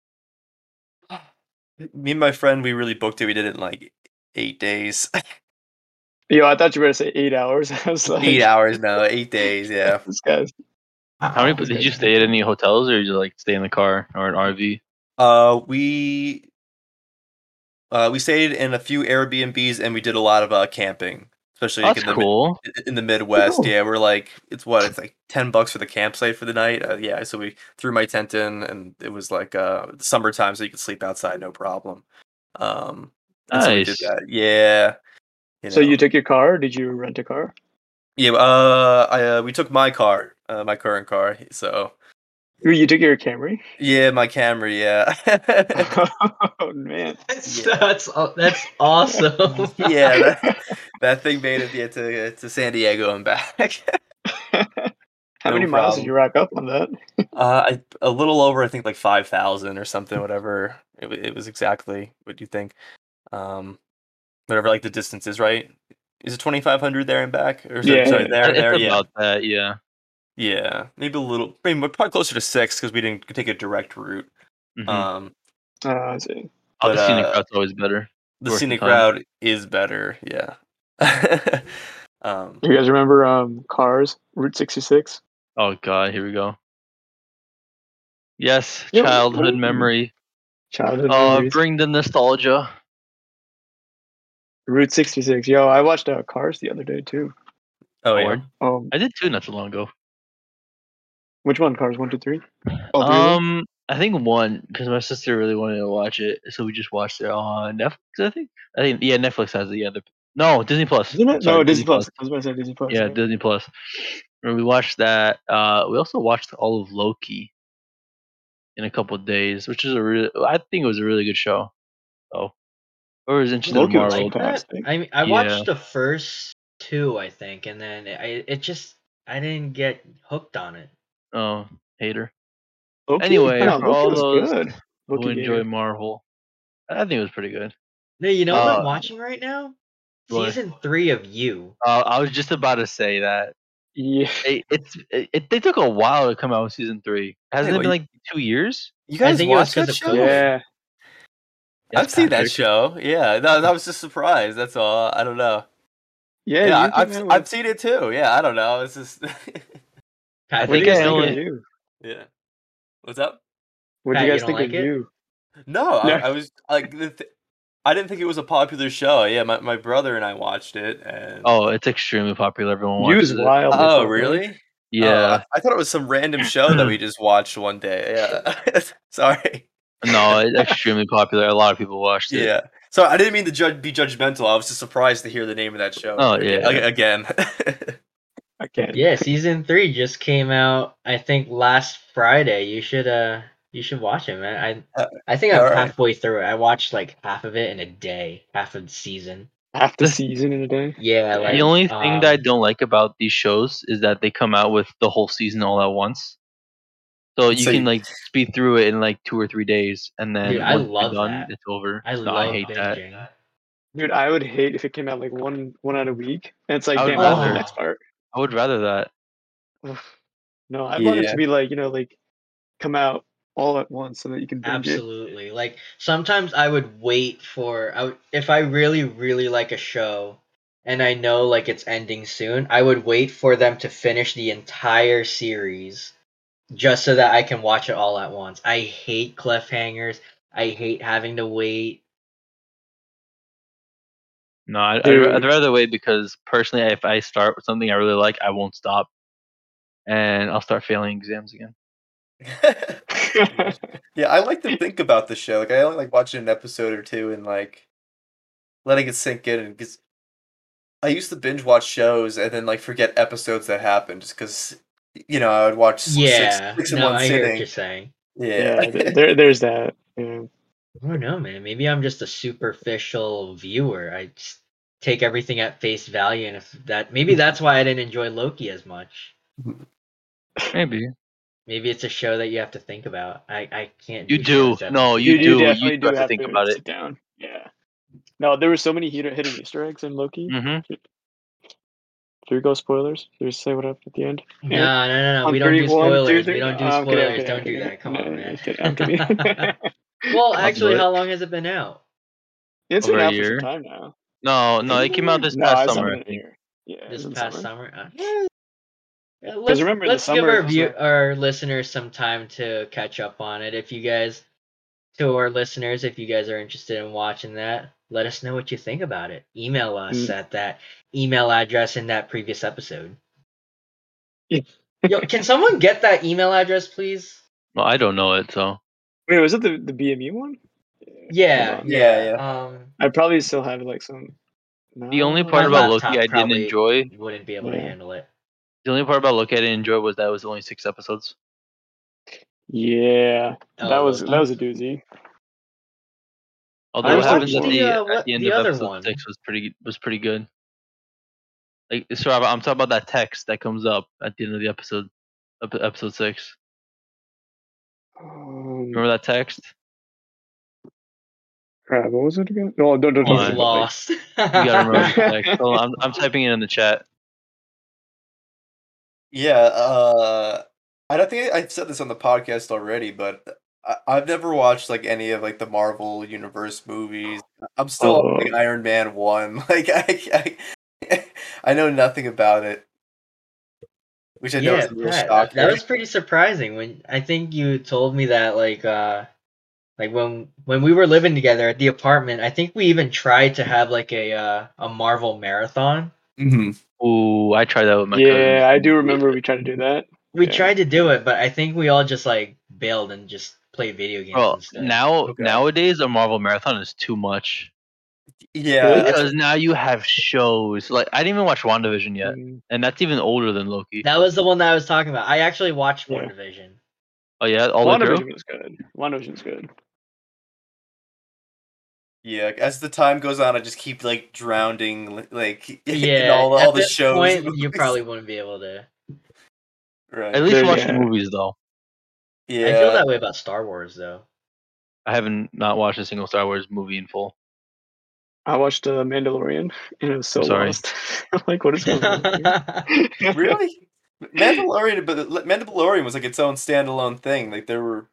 Me and my friend, we really booked it. We did it in like eight days. Yo, I thought you were gonna say eight hours. I was like, Eight hours, no, eight days. Yeah. this guy's. How many This did guy's you stay at any hotels or did you like stay in the car or an R V? Uh, we uh we stayed in a few Airbnbs and we did a lot of uh camping, especially like That's in the mi- cool. in the Midwest. cool. Yeah, we're like it's what it's like ten bucks for the campsite for the night. Uh, yeah, so we threw my tent in and it was like uh summertime, so you could sleep outside no problem. Um, and so we did Nice. that. Yeah, you So know. you took your car? Or did you rent a car? Yeah, uh, I uh, we took my car, uh, my current car. So Ooh, you took your Camry? yeah, my Camry. Yeah, Oh man. That's Yeah. that's aw- that's awesome. yeah. That, that thing made it yeah, to to San Diego and back. How No many miles did problem. you rack up on that? Uh, I a little over, I think, like five thousand or something. Whatever it, wa- it was exactly what you think. Um, whatever like the distance is, right? Is it twenty five hundred there and back, or sorry, Yeah, sorry, yeah. there, It's there, yeah, about that, yeah. yeah, maybe a little, maybe probably closer to six because we didn't take a direct route. hmm Um, Uh, I see. Oh, but the scenic uh, route's always better. the Worth the scenic time. route is better. Yeah. um, You guys remember um Cars Route sixty-six? Oh god, here we go. Yes, Yo, what childhood are memory. childhood Uh, memories? bring the nostalgia. Route sixty-six. Yo, I watched uh, Cars the other day too. oh Oh, yeah. word. Um, I did too not too long ago. which one? Cars one, two, three? All three of them? Um, I think one because my sister really wanted to watch it, so we just watched it on Netflix. I think. I think yeah, Netflix has it. Yeah, the, no Disney Plus. Isn't it? Sorry, No, Disney Disney Plus. Plus. I was about to say Disney Plus. Yeah, Yeah. Disney Plus. And we watched that. Uh, we also watched all of Loki in a couple of days, which is a really. I think it was a really good show. Oh, or was interested in Loki You was Marvel. like that? fantastic. I mean, I Yeah. watched the first two, I think, and then I it just I didn't get hooked on it. Oh, hater. Loki? Anyway, No, for Loki all was those good. who Loki enjoy Gator. Marvel, I think it was pretty good. No, you know what I'm Uh, watching right now? what? Season three of You. Uh, I was just about to say that Yeah. it, it's it, it. They took a while to come out with season three. Hasn't Wait, it been wait, like two years? you I guys think it was watch because that of show? COVID. Yeah. Yes, I've seen that Patrick. show. Yeah, that, that was just surprised. That's all. I don't know. Yeah, Yeah, you I, came I've out I've with. seen it too. Yeah, I don't know. It's just I Pat, What do think you you guys I don't think like of only. it? you? yeah. What's up? What do you Pat, you guys don't think of like it? you? No, I, Yeah. I was like, the th- I didn't think it was a popular show. Yeah, my, my brother and I watched it, and Oh, it's extremely popular. Everyone You is watches it. wildly oh, popular. really? Oh, I, Yeah. I thought it was some random show that we just watched one day. Yeah, sorry. No, it's extremely popular. A lot of people watched it. Yeah, so I didn't mean to judge, be judgmental. I was just surprised to hear the name of that show Oh aga- yeah. again. Again. Yeah, season three just came out. I think last Friday. You should uh you should watch it, man. I Uh, I think I'm all right. halfway through it. I watched like half of it in a day, half of the season. Half the The, season in a day. Yeah, the like Damn. only thing that I um don't like about these shows is that they come out with the whole season all at once. So you So can you, like speed through it in like two or three days, and dude, then I once you're love done, that. it's over. I No, I love hate that. binging. Dude, I would hate if it came out like one one out a week. And it's like, I would damn, when's the rather. next Oh, part? I would rather that. Ugh. No, I want it yeah. to be like, you know, like come out all at once so that you can binge it. absolutely. Like sometimes I would wait for I would, if I really really like a show and I know like it's ending soon, I would wait for them to finish the entire series just so that I can watch it all at once. I hate cliffhangers. I hate having to wait. No, I, I'd, ra- I'd Dude. rather wait because personally, if I start with something I really like, I won't stop, and I'll start failing exams again. Yeah, I like to think about the show. Like I only like watching an episode or two and like letting it sink in. And because I used to binge watch shows and then like forget episodes that happened just because you know I would watch s- six Yeah, six in no, one I hear what sitting. you're saying. Yeah, Yeah, th- there there's that. Yeah. I don't know, man. Maybe I'm just a superficial viewer. I just take everything at face value, and if that maybe that's why I didn't enjoy Loki as much. Maybe Maybe it's a show that you have to think about. I, I can't you do do. shows that No, make you You, me you do. You definitely do do have to have think to about it. sit down. Yeah. No, there were so many hidden, hidden Easter eggs in Loki. Mm-hmm. Should should we go spoilers? Should we say what happened at the end? No, no, no, no. On We don't three, do one, two, spoilers. We three. don't do Oh, I'm kidding. I'm spoilers. kidding. I'm Don't do kidding. that. Come No, on, I'm man. kidding. I'm kidding. Well, I'll do actually, it. how long has it been out? It's Over been a out for some year. time now. No, Has no, it it been came a out year? this No, past it's not summer, I been a think. year. Yeah, This it's in past summer. summer? Uh, yeah, yeah, Because let's remember, in the let's give summer, our it was view like, our listeners some time to catch up on it. If you guys, to our listeners, if you guys are interested in watching that, let us know what you think about it. Email us Mm. at that email address in that previous episode. Yeah. Yo, can someone get that email address, please? Well, I don't know it, so wait, was it the, the B M U one? Yeah, Hold on. Yeah, yeah. yeah. Um, I probably still have like some. the only No. part my about Loki laptop I didn't probably enjoy. wouldn't be able to Yeah. handle it. The only part about Loki I didn't enjoy was that it was only six episodes. Yeah, Oh, that was Loki. that was a doozy. Although I what watched happens at one. the the uh, at what the end the of other episode one. six was pretty was pretty good. Like, so I'm I'm talking about that text that comes up at the end of the episode, ep- episode six. Um, Remember that text? crap, what was it again? No, don't don't Come talk He's on. about like. lost. You gotta remember the text. Hold on, I'm I'm typing it in the chat. Yeah, uh, I don't think I've said this on the podcast already, but I, I've never watched like any of like the Marvel Universe movies. I'm still on like Oh, Iron Man one. Like I, I, I know nothing about it, which I know is Yeah, a real Pat, that, that shocker. was pretty surprising when I think you told me that like uh like when when we were living together at the apartment, I think we even tried to have like a uh, a Marvel marathon. hmm Ooh, I tried that with my cousins. yeah, I do remember we tried to do that. We Yeah. tried to do it, but I think we all just like bailed and just played video games Bro, instead. now Okay. nowadays a Marvel marathon is too much Yeah, Really? that's because now you have shows. Like I didn't even watch WandaVision yet, Mm, and that's even older than Loki. That was the one that I was talking about. I actually watched yeah. WandaVision. Oh yeah, all the way through. WandaVision was good. WandaVision was good. yeah. As the time goes on, I just keep like drowning, li- like in Yeah, all all at the this shows. point, and you movies. probably wouldn't be able to. Right. At least There- watch the yeah. movies though. Yeah. I feel that way about Star Wars, though. I haven't not watched a single Star Wars movie in full. I watched uh, Mandalorian and it was so I'm sorry. lost. I'm like, what is going on? Here? Really? Mandalorian, but Mandalorian was like its own standalone thing. Like there were,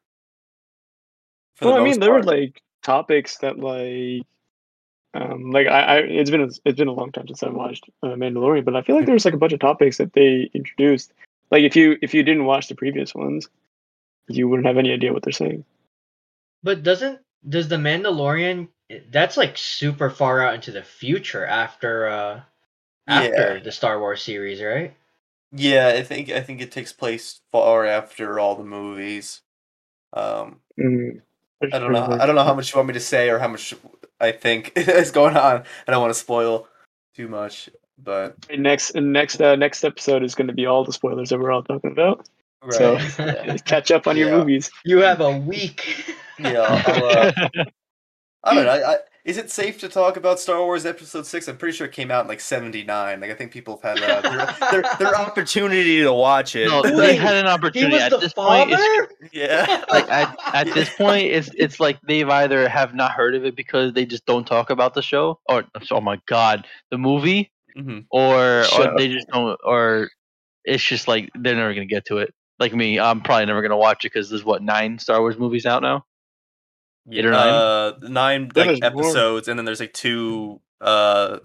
for Well, the I most mean, there were part. like topics that like, um, like I, I, it's been a, it's been a long time since I watched uh, Mandalorian, but I feel like there was like a bunch of topics that they introduced. Like if you if you didn't watch the previous ones, you wouldn't have any idea what they're saying. But doesn't does the Mandalorian? That's like super far out into the future after uh after Yeah, the Star Wars series, right? yeah. I think I think it takes place far after all the movies. Um, Mm. I don't know. I don't know how much you want me to say or how much I think is going on. I don't want to spoil too much, but Next next uh, next episode is going to be all the spoilers that we're all talking about. So right. Yeah. catch up on your Yeah. movies. You have a week. Yeah. I'll, uh, I don't know. I, I, is it safe to talk about Star Wars Episode Six? I'm pretty sure it came out in like seventy-nine. Like I think people have had uh, their, their their opportunity to watch it. No, they Wait, had an he opportunity. was At the this point, it's father. Yeah. like at, at this point, it's it's like they've either have not heard of it because they just don't talk about the show, or oh my god, the movie, hmm or or Show. they just don't, or it's just like they're never gonna get to it. Like me, I'm probably never gonna watch it because there's what nine Star Wars movies out now. Yeah. Eight or nine? Uh, nine Then like there's more. episodes, and then there's like two. Uh,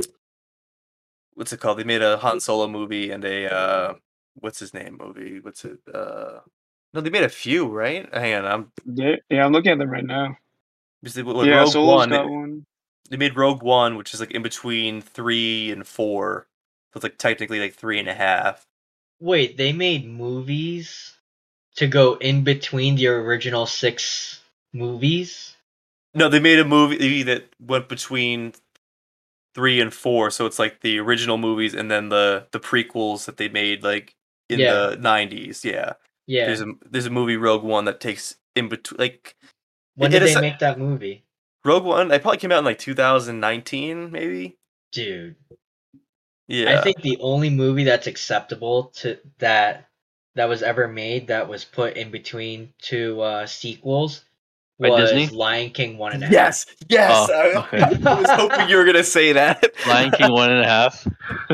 what's it called? They made a Han Solo movie and a uh, what's his name movie? What's it? Uh, no, they made a few, right? Hang on, I'm Yeah, yeah, I'm looking at them right now. because they, with Yeah, Rogue Solo's One, got they, one. they made Rogue One, which is like in between three and four, so it's like technically like three and a half. Wait, they made movies to go in between the original six movies? No, they made a movie that went between three and four, so it's like the original movies and then the the prequels that they made like in Yeah. the nineties. Yeah, Yeah. there's a there's a movie Rogue One that takes in between like When It did is- they make that movie? Rogue One, it probably came out in like two thousand nineteen, maybe. Dude, Yeah. I think the only movie that's acceptable to that that was ever made that was put in between two uh, sequels By was Disney? Lion King one and a half. Yes, yes. Oh, I, okay. I was hoping you were gonna say that. Lion King one and a half.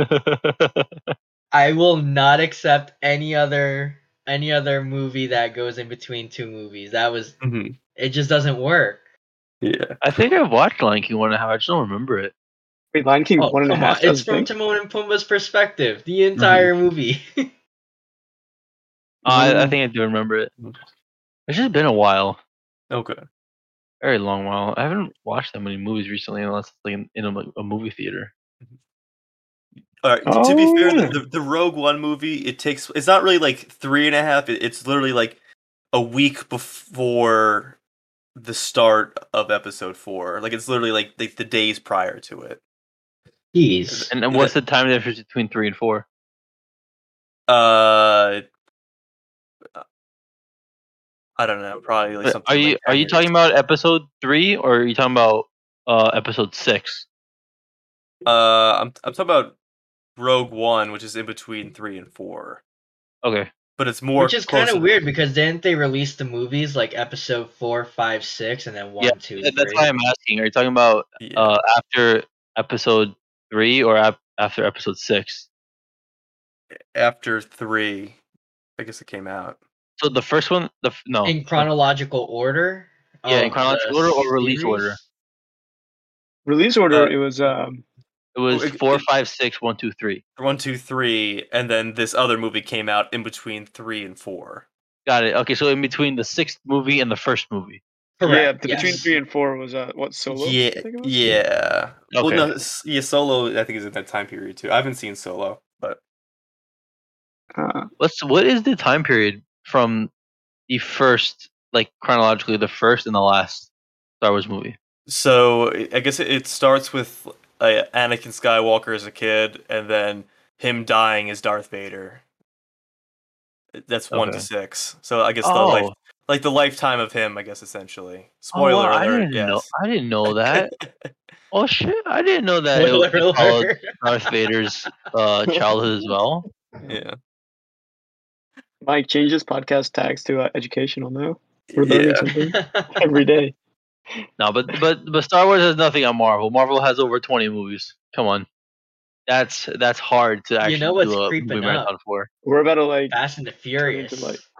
I will not accept any other any other movie that goes in between two movies. That was Mhm. it just doesn't work. Yeah. I think I've watched Lion King one and a half. I just don't remember it. Wait, Lion King Oh, one and a come on. half. It's That's from thing. Timon and Pumbaa's perspective. The entire movie. Uh, I, I Mm. think I do remember it. It's just been a while, Okay. very long while. I haven't watched that many movies recently, unless it's like in, in a, a movie theater. All right. Oh, to be fair, yeah. the, the the Rogue One movie, it takes. It's not really like three and a half. It, it's literally like a week before the start of Episode Four. Like it's literally like the, the days prior to it. Jeez. And, and what's the time difference between three and four? Uh, I don't know. Probably like Wait, something. Are you like are ten you years. talking about episode three or are you talking about uh episode six? Uh, I'm I'm talking about Rogue One, which is in between three and four, Okay. but it's more Which is kind closer. of weird because didn't they release the movies like episode four, five, six, and then one, Yeah, two, that- that's three? why I'm asking. Are you talking about Yeah. uh after episode three or ap- after episode six? After three, I guess it came out. So the first one, the f- no, In chronological order? yeah, in of chronological the order or release series? order. Release order. Uh, it was um. It was Oh, it- four, it- five, six, one, two, three. One, two, three, and then this other movie came out in between three and four. Got it. Okay, so in between the sixth movie and the first movie. Yeah, Correct. the, yes. between three and four was uh what Solo? I Yeah, think it was? yeah. Well, Okay. no, s- yeah. Solo, I think is in that time period too. I haven't seen Solo, but Uh, What's what is the time period from the first, like chronologically, the first and the last Star Wars movie? so I guess it, it starts with uh, Anakin Skywalker as a kid, and then him dying as Darth Vader. That's one to Okay. six. So I guess the life, Oh, like the lifetime of him, I guess essentially. oh, Spoiler wow, I alert. didn't know. Yes. I didn't know that. Oh shit, I didn't know that. It, Spoiler it followed alert. Darth Vader's uh, childhood as well. Yeah. Mike changes podcast tags to uh, educational now. We're learning Yeah. something every day. No, but but but Star Wars has nothing on Marvel. Marvel has over twenty movies. Come on, that's that's hard to actually You know what's do a creeping movie up? marathon for. We're about to like Fast and the turn Furious. into like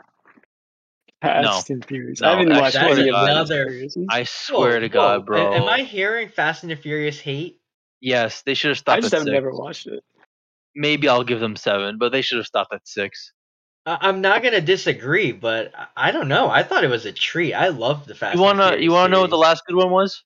Fast and Furious. No, I haven't I watched swear any to of the God. Fast and Another- Furious. I swear Whoa, to God, whoa. bro. Am I hearing Fast and the Furious hate? Yes, they should have I stopped just at have six. never watched it. Maybe I'll give them seven, but they should have stopped at six. I- I'm not gonna disagree, but I- I don't know. I thought it was a treat. I loved the Fast You and the wanna Furious you wanna know what the series. last good one was?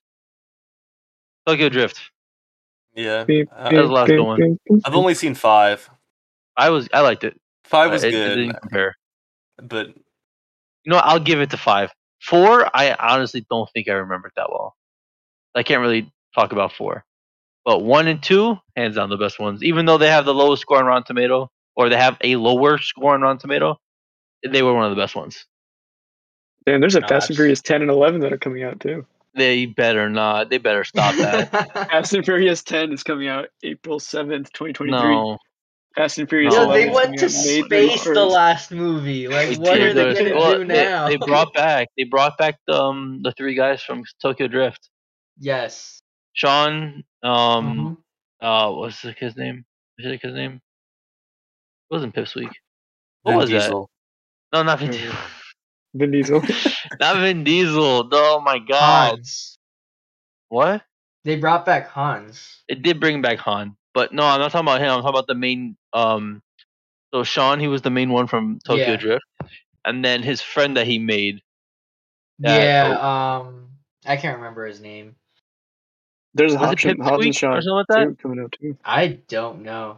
Tokyo Drift. Yeah. Beep, Uh, That was the last beep, good one. beep, beep, I've only seen five. I was I liked it. Five Uh, was it, it good, didn't compare. but You know what? I'll give it to five. Four, I honestly don't think I remember it that well. I can't really talk about four. But one and two, hands down the best ones. Even though they have the lowest score on Rotten Tomato, or they have a lower score on Rotten Tomato, they were one of the best ones. Damn, there's a No, Fast and that's- Furious ten and eleven that are coming out too. They better not. They better stop that. Fast and Furious ten is coming out April seventh, twenty twenty-three. No. Fast and Furious No. Yo, they eleven is went coming to out May space the thirty-first. last movie. Like, They what did are they those- gonna well, do they- now? They brought back. They brought back the um, the three guys from Tokyo Drift. Yes. Sean. Um. Mhm. Uh. What's the kid's name? Is it the kid's name? It wasn't Pipsqueak. What Vin was Diesel. that? No, not Vin Mhm. Diesel. Vin Diesel. Not Vin Diesel. Oh my God. Hans. What? They brought back Hans. It did bring back Han, but no, I'm not talking about him. I'm talking about the main. Um. So Sean, he was the main one from Tokyo Yeah. Drift, and then his friend that he made. That- Yeah. Um, I can't remember his name. There's Was it Hobbs and, Hobbs and Pipsqueak Shaw or something like that? too, coming out too. I don't know.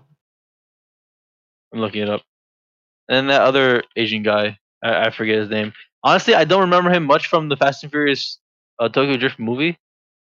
I'm looking it up. And then that other Asian guy, I, I forget his name. Honestly, I don't remember him much from the Fast and Furious uh, Tokyo Drift movie,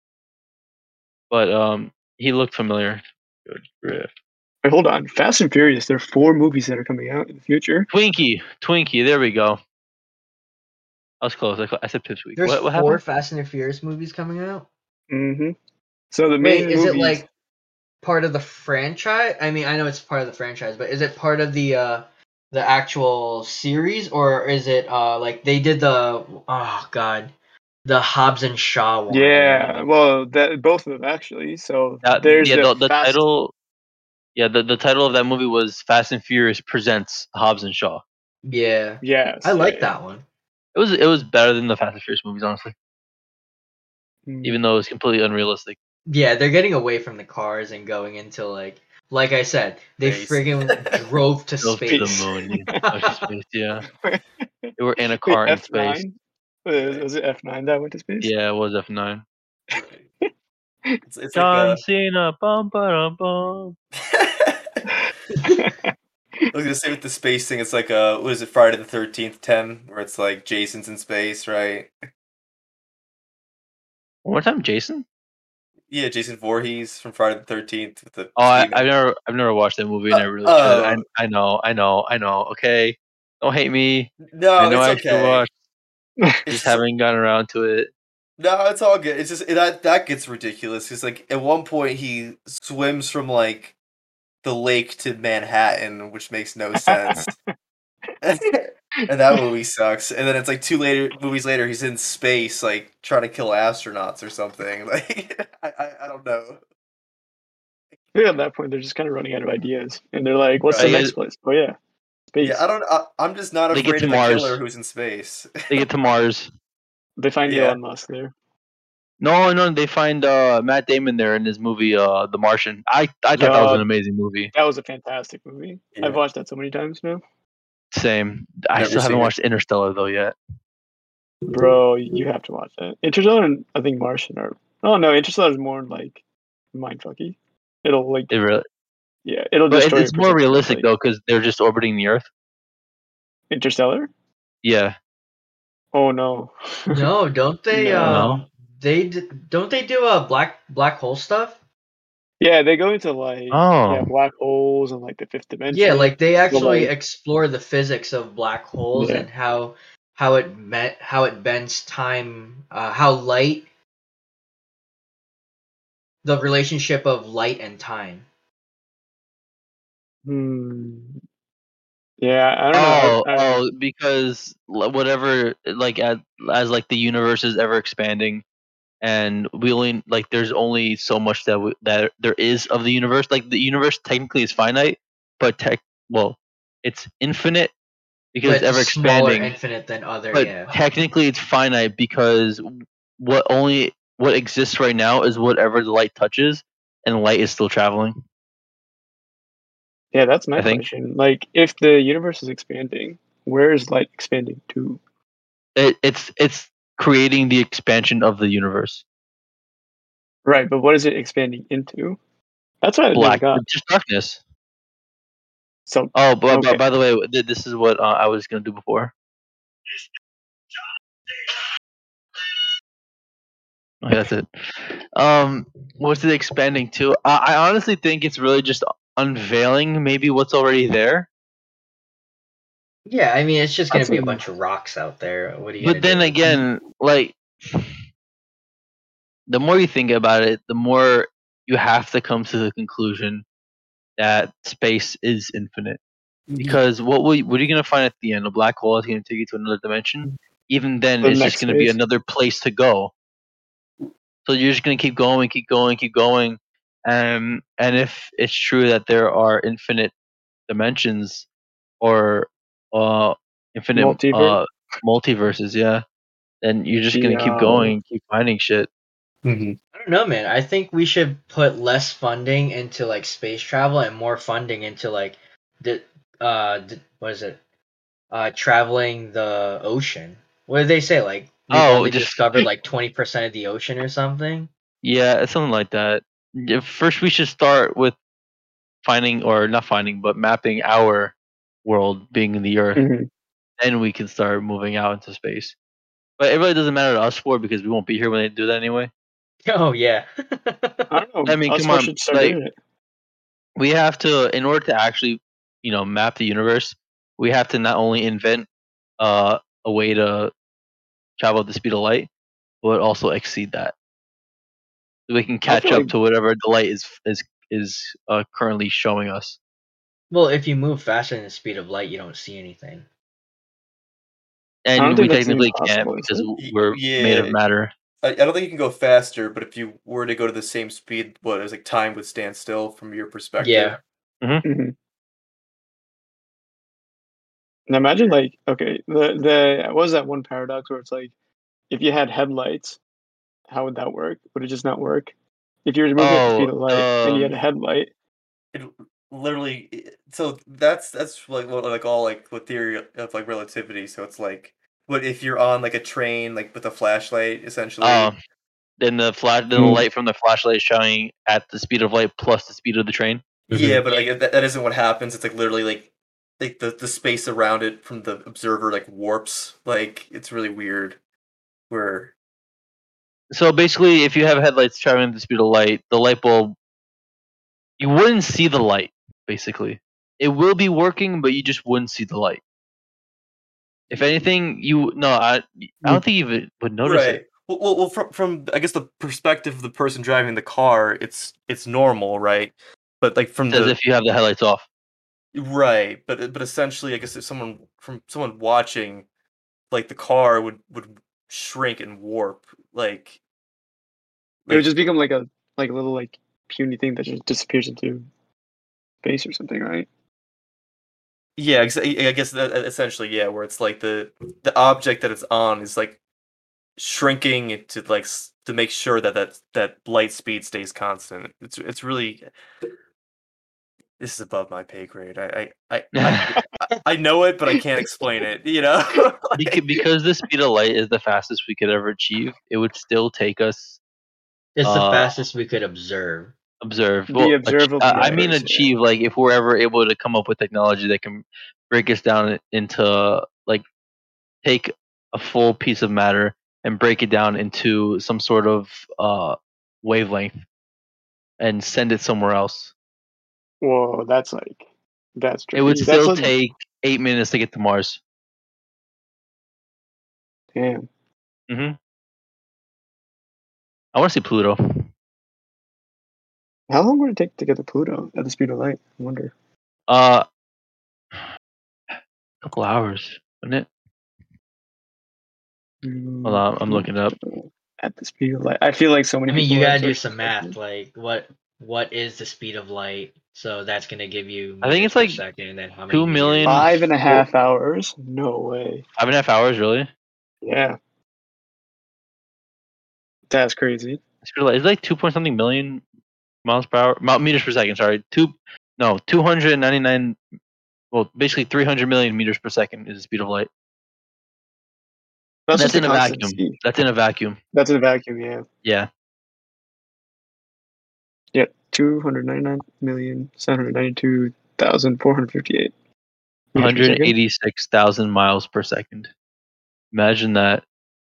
but um, he looked familiar. Tokyo Drift. Wait, hold on. Fast and Furious. There are four movies that are coming out in the future. Twinkie, Twinkie. There we go. I was close. I, cl- I said Pipsqueak. There's What what four happened? Fast and the Furious movies coming out. hmm So the Wait, main is it movies. like part of the franchise? I mean, I know it's part of the franchise, but is it part of the uh the actual series, or is it uh like they did the oh god the Hobbs and Shaw one? Yeah, Uh, well, that both of them actually. So Uh, there's yeah, the the the Fast. title. Yeah, the, the title of that movie was Fast and Furious presents Hobbs and Shaw. yeah, I Yes, yeah, like yeah. that one. It was it was better than the Fast and Furious movies, honestly. Even Mm. though it was completely unrealistic. Yeah, they're getting away from the cars and going into like like I said, they Space. friggin' drove to Drove to the space. moon, you outer space. Yeah, they were in a Wait, car in F space. nine? Was, Right. was it F nine that went to space? Yeah, it was F nine. Right. It's, it's like John uh Cena, bum ba bum. I was gonna say with the space thing, it's like uh what is it, Friday the thirteenth ten, where it's like Jason's in space, right? One more time, Jason. Yeah, Jason Voorhees from Friday the thirteenth with the Oh, I, I've Steven. never I've never watched that movie, and Uh, I really should. I oh I know, I know, I know. Okay, don't hate me. I no, know it's I should okay. watch. It's Just just haven't gotten around to it. no, it's all good. It's just that that gets ridiculous. Because like at one point he swims from like the lake to Manhattan, which makes no sense. And that movie sucks. And then it's like two later movies later, he's in space, like trying to kill astronauts or something. Like I, I, I don't know. I think at that point they're just kind of running out of ideas, and they're like, "What's Uh, the Right. yeah, next place?" Oh yeah, Yeah, I space. don't. I, I'm just not they get afraid to of the killer Mars. who's in space. They get to Mars. They find Yeah. Elon Musk there. No, no, they find uh, Matt Damon there in his movie, uh, The Martian. I I thought that was Yeah, an amazing movie. that was a fantastic movie. I've Yeah. watched that so many times now. Same. I Never still haven't seen it. watched Interstellar though yet. Bro, you have to watch that. Interstellar and I think Martian are. Oh no, Interstellar is more like mindfucky. It'll like It really, yeah, it'll but it, destroy your it's more perception of realistic like though because they're just orbiting the Earth. Interstellar. Yeah. Oh no. No, don't they? No. No. Um, they d- don't they do a uh, black black hole stuff? Yeah, they go into like yeah, Oh. black holes and like the fifth Yeah, dimension. like they But actually like explore the physics of black holes yeah. and how how it met how it bends time, uh, how light the relationship of light and time. Hmm. Yeah, I don't know. Oh, I, I oh, because l- whatever, like as as like the universe is ever expanding, and we only like there's only so much that we, that there is of the universe. Like the universe technically is finite, but tech well, it's infinite because But it's it's a ever smaller expanding. infinite than other, But yeah. technically, it's finite because what only what exists right now is whatever the light touches, and light is still traveling. yeah, that's my I think question. Like if the universe is expanding, where is light expanding to? it, it's it's creating the expansion of the universe. Right, but what is it expanding into? That's what I never Black, got. just darkness. So Oh, but, okay. but by the way, th- this is what uh, I was gonna do before. Okay, that's it. Um, what's it expanding to? I, I honestly think it's really just unveiling maybe what's already there. Yeah, I mean it's just gonna That's be a a bunch of rocks out there. What are you But gonna then do? again, like the more you think about it, the more you have to come to the conclusion that space is infinite. Because what will you, what are you gonna find at the end? A black hole is gonna take you to another dimension. Even then, the it's just next gonna be phase. another place to go. So you're just gonna keep going, keep going, keep going. Um, and if it's true that there are infinite dimensions or uh infinite Multiverse. uh multiverses, yeah, then you're just gonna keep Yo. going, keep finding shit. Mm-hmm. I don't know, man. I think we should put less funding into like space travel and more funding into like the uh the, what is it? Uh traveling the ocean. What did they say? Like we've Oh, only just discovered like twenty percent of the ocean or something? yeah, it's something like that. Yeah, first, we should start with finding, or not finding, but mapping our world being the Earth. Mhm. Then we can start moving out into space. But it really doesn't matter to us four because we won't be here when they do that anyway. Oh yeah. I don't know. I mean, Us come four on, should start like doing it. we have to, in order to actually, you know, map the universe, we have to not only invent uh, a way to travel at the speed of light would also exceed that. So we can I catch feel up like to whatever the light is is is uh, currently showing us. Well, if you move faster than the speed of light, you don't see anything. I don't And we think that's even technically can't possible, is because it? Y- we're made of Yeah, matter. I, I don't think you can go faster, but if you were to go to the same speed, what is like time would stand still from your perspective. Yeah. hmm And imagine like okay, the the what was that one paradox where it's like if you had headlights, how would that work? Would it just not work? If you were moving at the speed Oh, of light and you had um, a headlight, It literally, i- so that's that's like what like all like what theory of like relativity. So it's like, what if you're on like a train like with a flashlight essentially? oh, then the flash, then the Mm. light from the flashlight is showing at the speed of light plus the speed of the train. Yeah, Mhm. but like that, that isn't what happens. It's like literally like like the the space around it from the observer like warps. Like it's really weird. Where So basically, if you have headlights traveling at the speed of light, the light bulb, you wouldn't see the light. Basically, it will be working, but you just wouldn't see the light. If anything, you no, I I don't think you would- would notice it. right. Well, well, well, from from I guess the perspective of the person driving the car, it's it's normal, right? But like from It's as the if you have the headlights off. right, but but essentially, I guess if someone from someone watching, like the car would would shrink and warp, like it would like just become like a like a little like puny thing that just disappears into space or something, right? yeah, ex- I I guess that, essentially, yeah, where it's like the the object that it's on is like shrinking to like s- to make sure that that that light speed stays constant. It's it's really this is above my pay grade. I I I I, I I know it, but I can't explain it. You know. Beca- Like- because the speed of light is the fastest we could ever achieve, it would still take us It's the uh fastest we could observe. observe. The Well, ach- observable uh, I mean universe, yeah. achieve. Like if we're ever able to come up with technology that can break us down into like take a full piece of matter and break it down into some sort of uh wavelength and send it somewhere else. Whoa, that's like that's It would trippy. That's still like take eight minutes to get to Mars. damn. hmm I want to see Pluto. How long would it take to get to Pluto at the speed of light? I wonder. Uh, a couple hours, wouldn't it? Hold on, I'm looking it up. Pluto at the speed of light. I feel like so many I mean, people you are gotta do so some math. Like, what what is the speed of light? So that's gonna give you I think meters it's per like second, and then how many two meters? million. five and a Well, half hours. No way. five and a half hours, really? Yeah, that's crazy. Speed of light is like two point something million miles per hour, mile, meters per second. Sorry, two, no, two hundred ninety nine. Well, basically three hundred million meters per second is the speed of light. That's That's just a in a constant vacuum. speed. That's in a vacuum. That's in a vacuum. Yeah. Yeah, Yeah. Two hundred ninety-nine million seven hundred ninety-two thousand four hundred fifty-eight one meters per hundred second. eighty six thousand miles per second. Imagine that.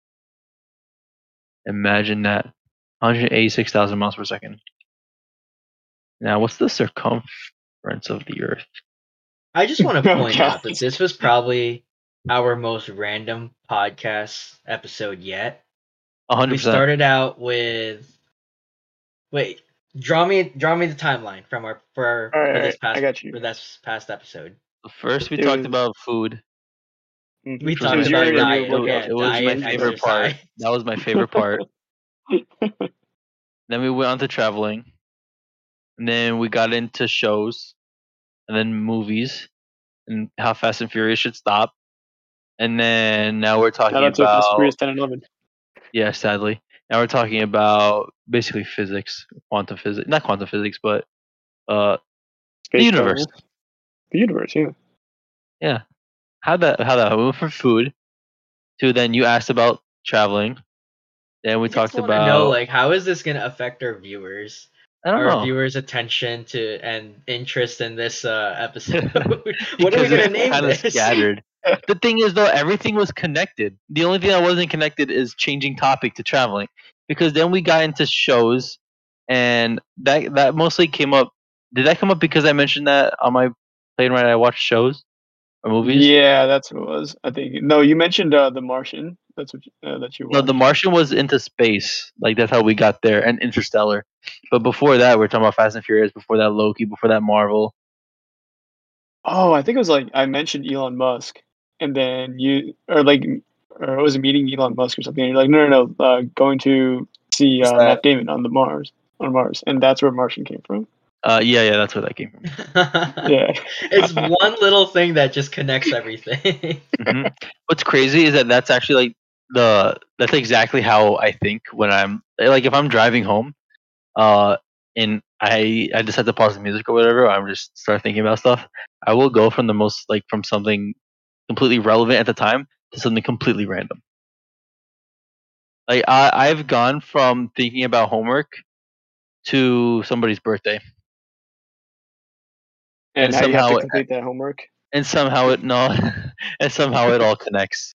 Imagine that. one hundred eighty six thousand miles per second. Now, what's the circumference of the Earth? I just want to Oh point god. out that this was probably our most random podcast episode yet. one hundred We percent. started out with wait, draw me draw me the timeline from our for our, All right, for all this right, I past got you. for this past episode. First, we It talked was- about food. Mhm. We Which was talked my It was your about your, favorite. your diet, It, wa- workout. yeah, it was my diet, favorite part. exercise. That was my favorite part. Then we went on to traveling. And then we got into shows. And then movies. And how Fast and Furious should stop. And then now we're Shout talking out to Fast and about. Furious ten and eleven. Yeah, sadly. Now we're talking about basically physics, quantum physics. Not quantum physics, but uh, Space universe. travel. The universe, yeah. Yeah. How that, how that, we went from food to then you asked about traveling. Then we I just talked want to about. know, like, how is this gonna affect our viewers? I don't Our know. viewers' attention to and interest in this uh, episode. what are Because we gonna it's name kind of this? scattered. The thing is, though, everything was connected. The only thing that wasn't connected is changing topic to traveling. Because then we got into shows, and that that mostly came up. Did that come up because I mentioned that on my plane ride? I watched shows. or movies. Yeah, that's what it was. I think. No, you mentioned uh, The Martian. That's what you, uh, that you No, watched. The Martian was into space. Like that's how we got there, and Interstellar. But before that, we're talking about Fast and Furious. Before that, Loki. Before that, Marvel. Oh, I think it was like I mentioned Elon Musk, and then you or like or I was meeting Elon Musk or something. And you're like, no, no, no, uh, going to see What's uh, that? Matt Damon on the Mars on Mars, and that's where Martian came from. Uh, yeah, yeah, that's where that came from. Yeah, It's one little thing that just connects everything. hmm What's crazy is that that's actually like the that's exactly how I think when I'm like if I'm driving home, uh, and I I decide to pause the music or whatever, I'm just start thinking about stuff. I will go from the most like from something completely relevant at the time to something completely random. Like I I've gone from thinking about homework to somebody's birthday, and and how you have to somehow complete that homework. and somehow it no, and somehow it all connects.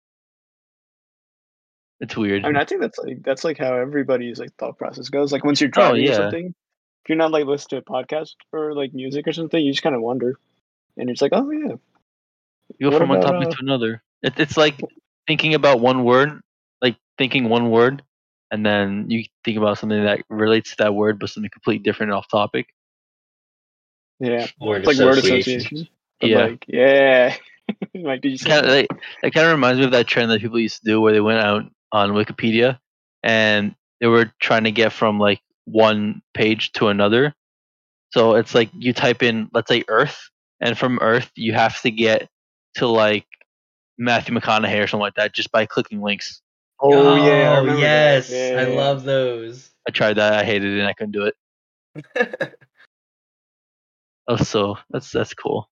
It's weird. I mean, I think that's like that's like how everybody's like thought process goes. Like once you're Oh driving or yeah, something, if you're not like listening to a podcast or like music or something, you just kind of wonder, and it's like, oh yeah, you go what from one about topic uh? to another. It, it's like thinking about one word, like thinking one word, and then you think about something that relates to that word, but something completely different off topic. Yeah, Word it's like word association. association. But Yeah, like, yeah, like, did you say kind of that? like it kind of reminds me of that trend that people used to do where they went out on Wikipedia and they were trying to get from like one page to another. So it's like you type in, let's say, Earth, and from Earth you have to get to like Matthew McConaughey or something like that just by clicking links. Oh yeah, I Oh remember that. yes, Yeah, I yeah, yeah. love those. I tried that, I hated it, and I couldn't do it. Oh, so that's that's cool.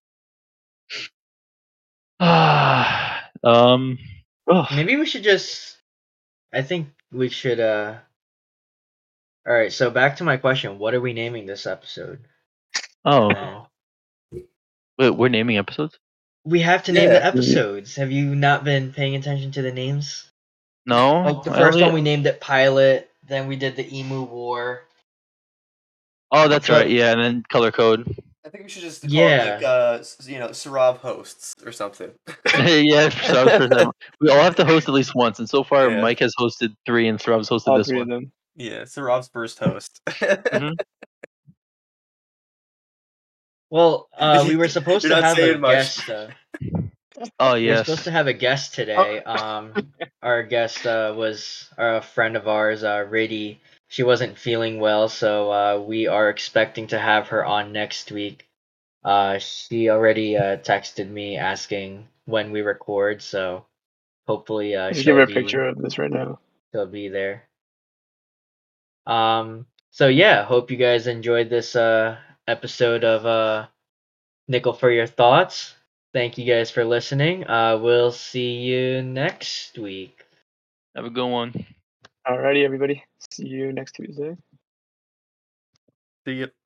um. Oh. Maybe we should just. I think we should. Uh. All right. So back to my question. What are we naming this episode? Oh. Man. Wait, we're naming episodes? We have to name Yeah. the episodes. Have you not been paying attention to the names? No. Like the I first only- one we named it Pilot. Then we did the Emu War. Oh, that's right. But Yeah, and then color code. I think we should just call yeah. it like uh s- you know Sarab hosts or something. Yeah, so I was first time. We all have to host at least once, and so far Yeah. Mike has hosted three, and Sarab's hosted all this three of one. them. Yeah, Sarab's first host. hmm Well, uh, we were supposed You're to not have a saying much. guest. Uh, Oh we were supposed yes. to have a guest today. Um, our guest uh, was a friend of ours, uh, Rady. She wasn't feeling well, so uh, we are expecting to have her on next week. Uh, she already uh, texted me asking when we record, so hopefully uh, Just give she'll her a be picture of this right now. she'll be there. Um, so yeah, hope you guys enjoyed this uh, episode of uh, Nickel for your thoughts. Thank you guys for listening. Uh, we'll see you next week. Have a good one. Alrighty, everybody. See you next Tuesday. See ya.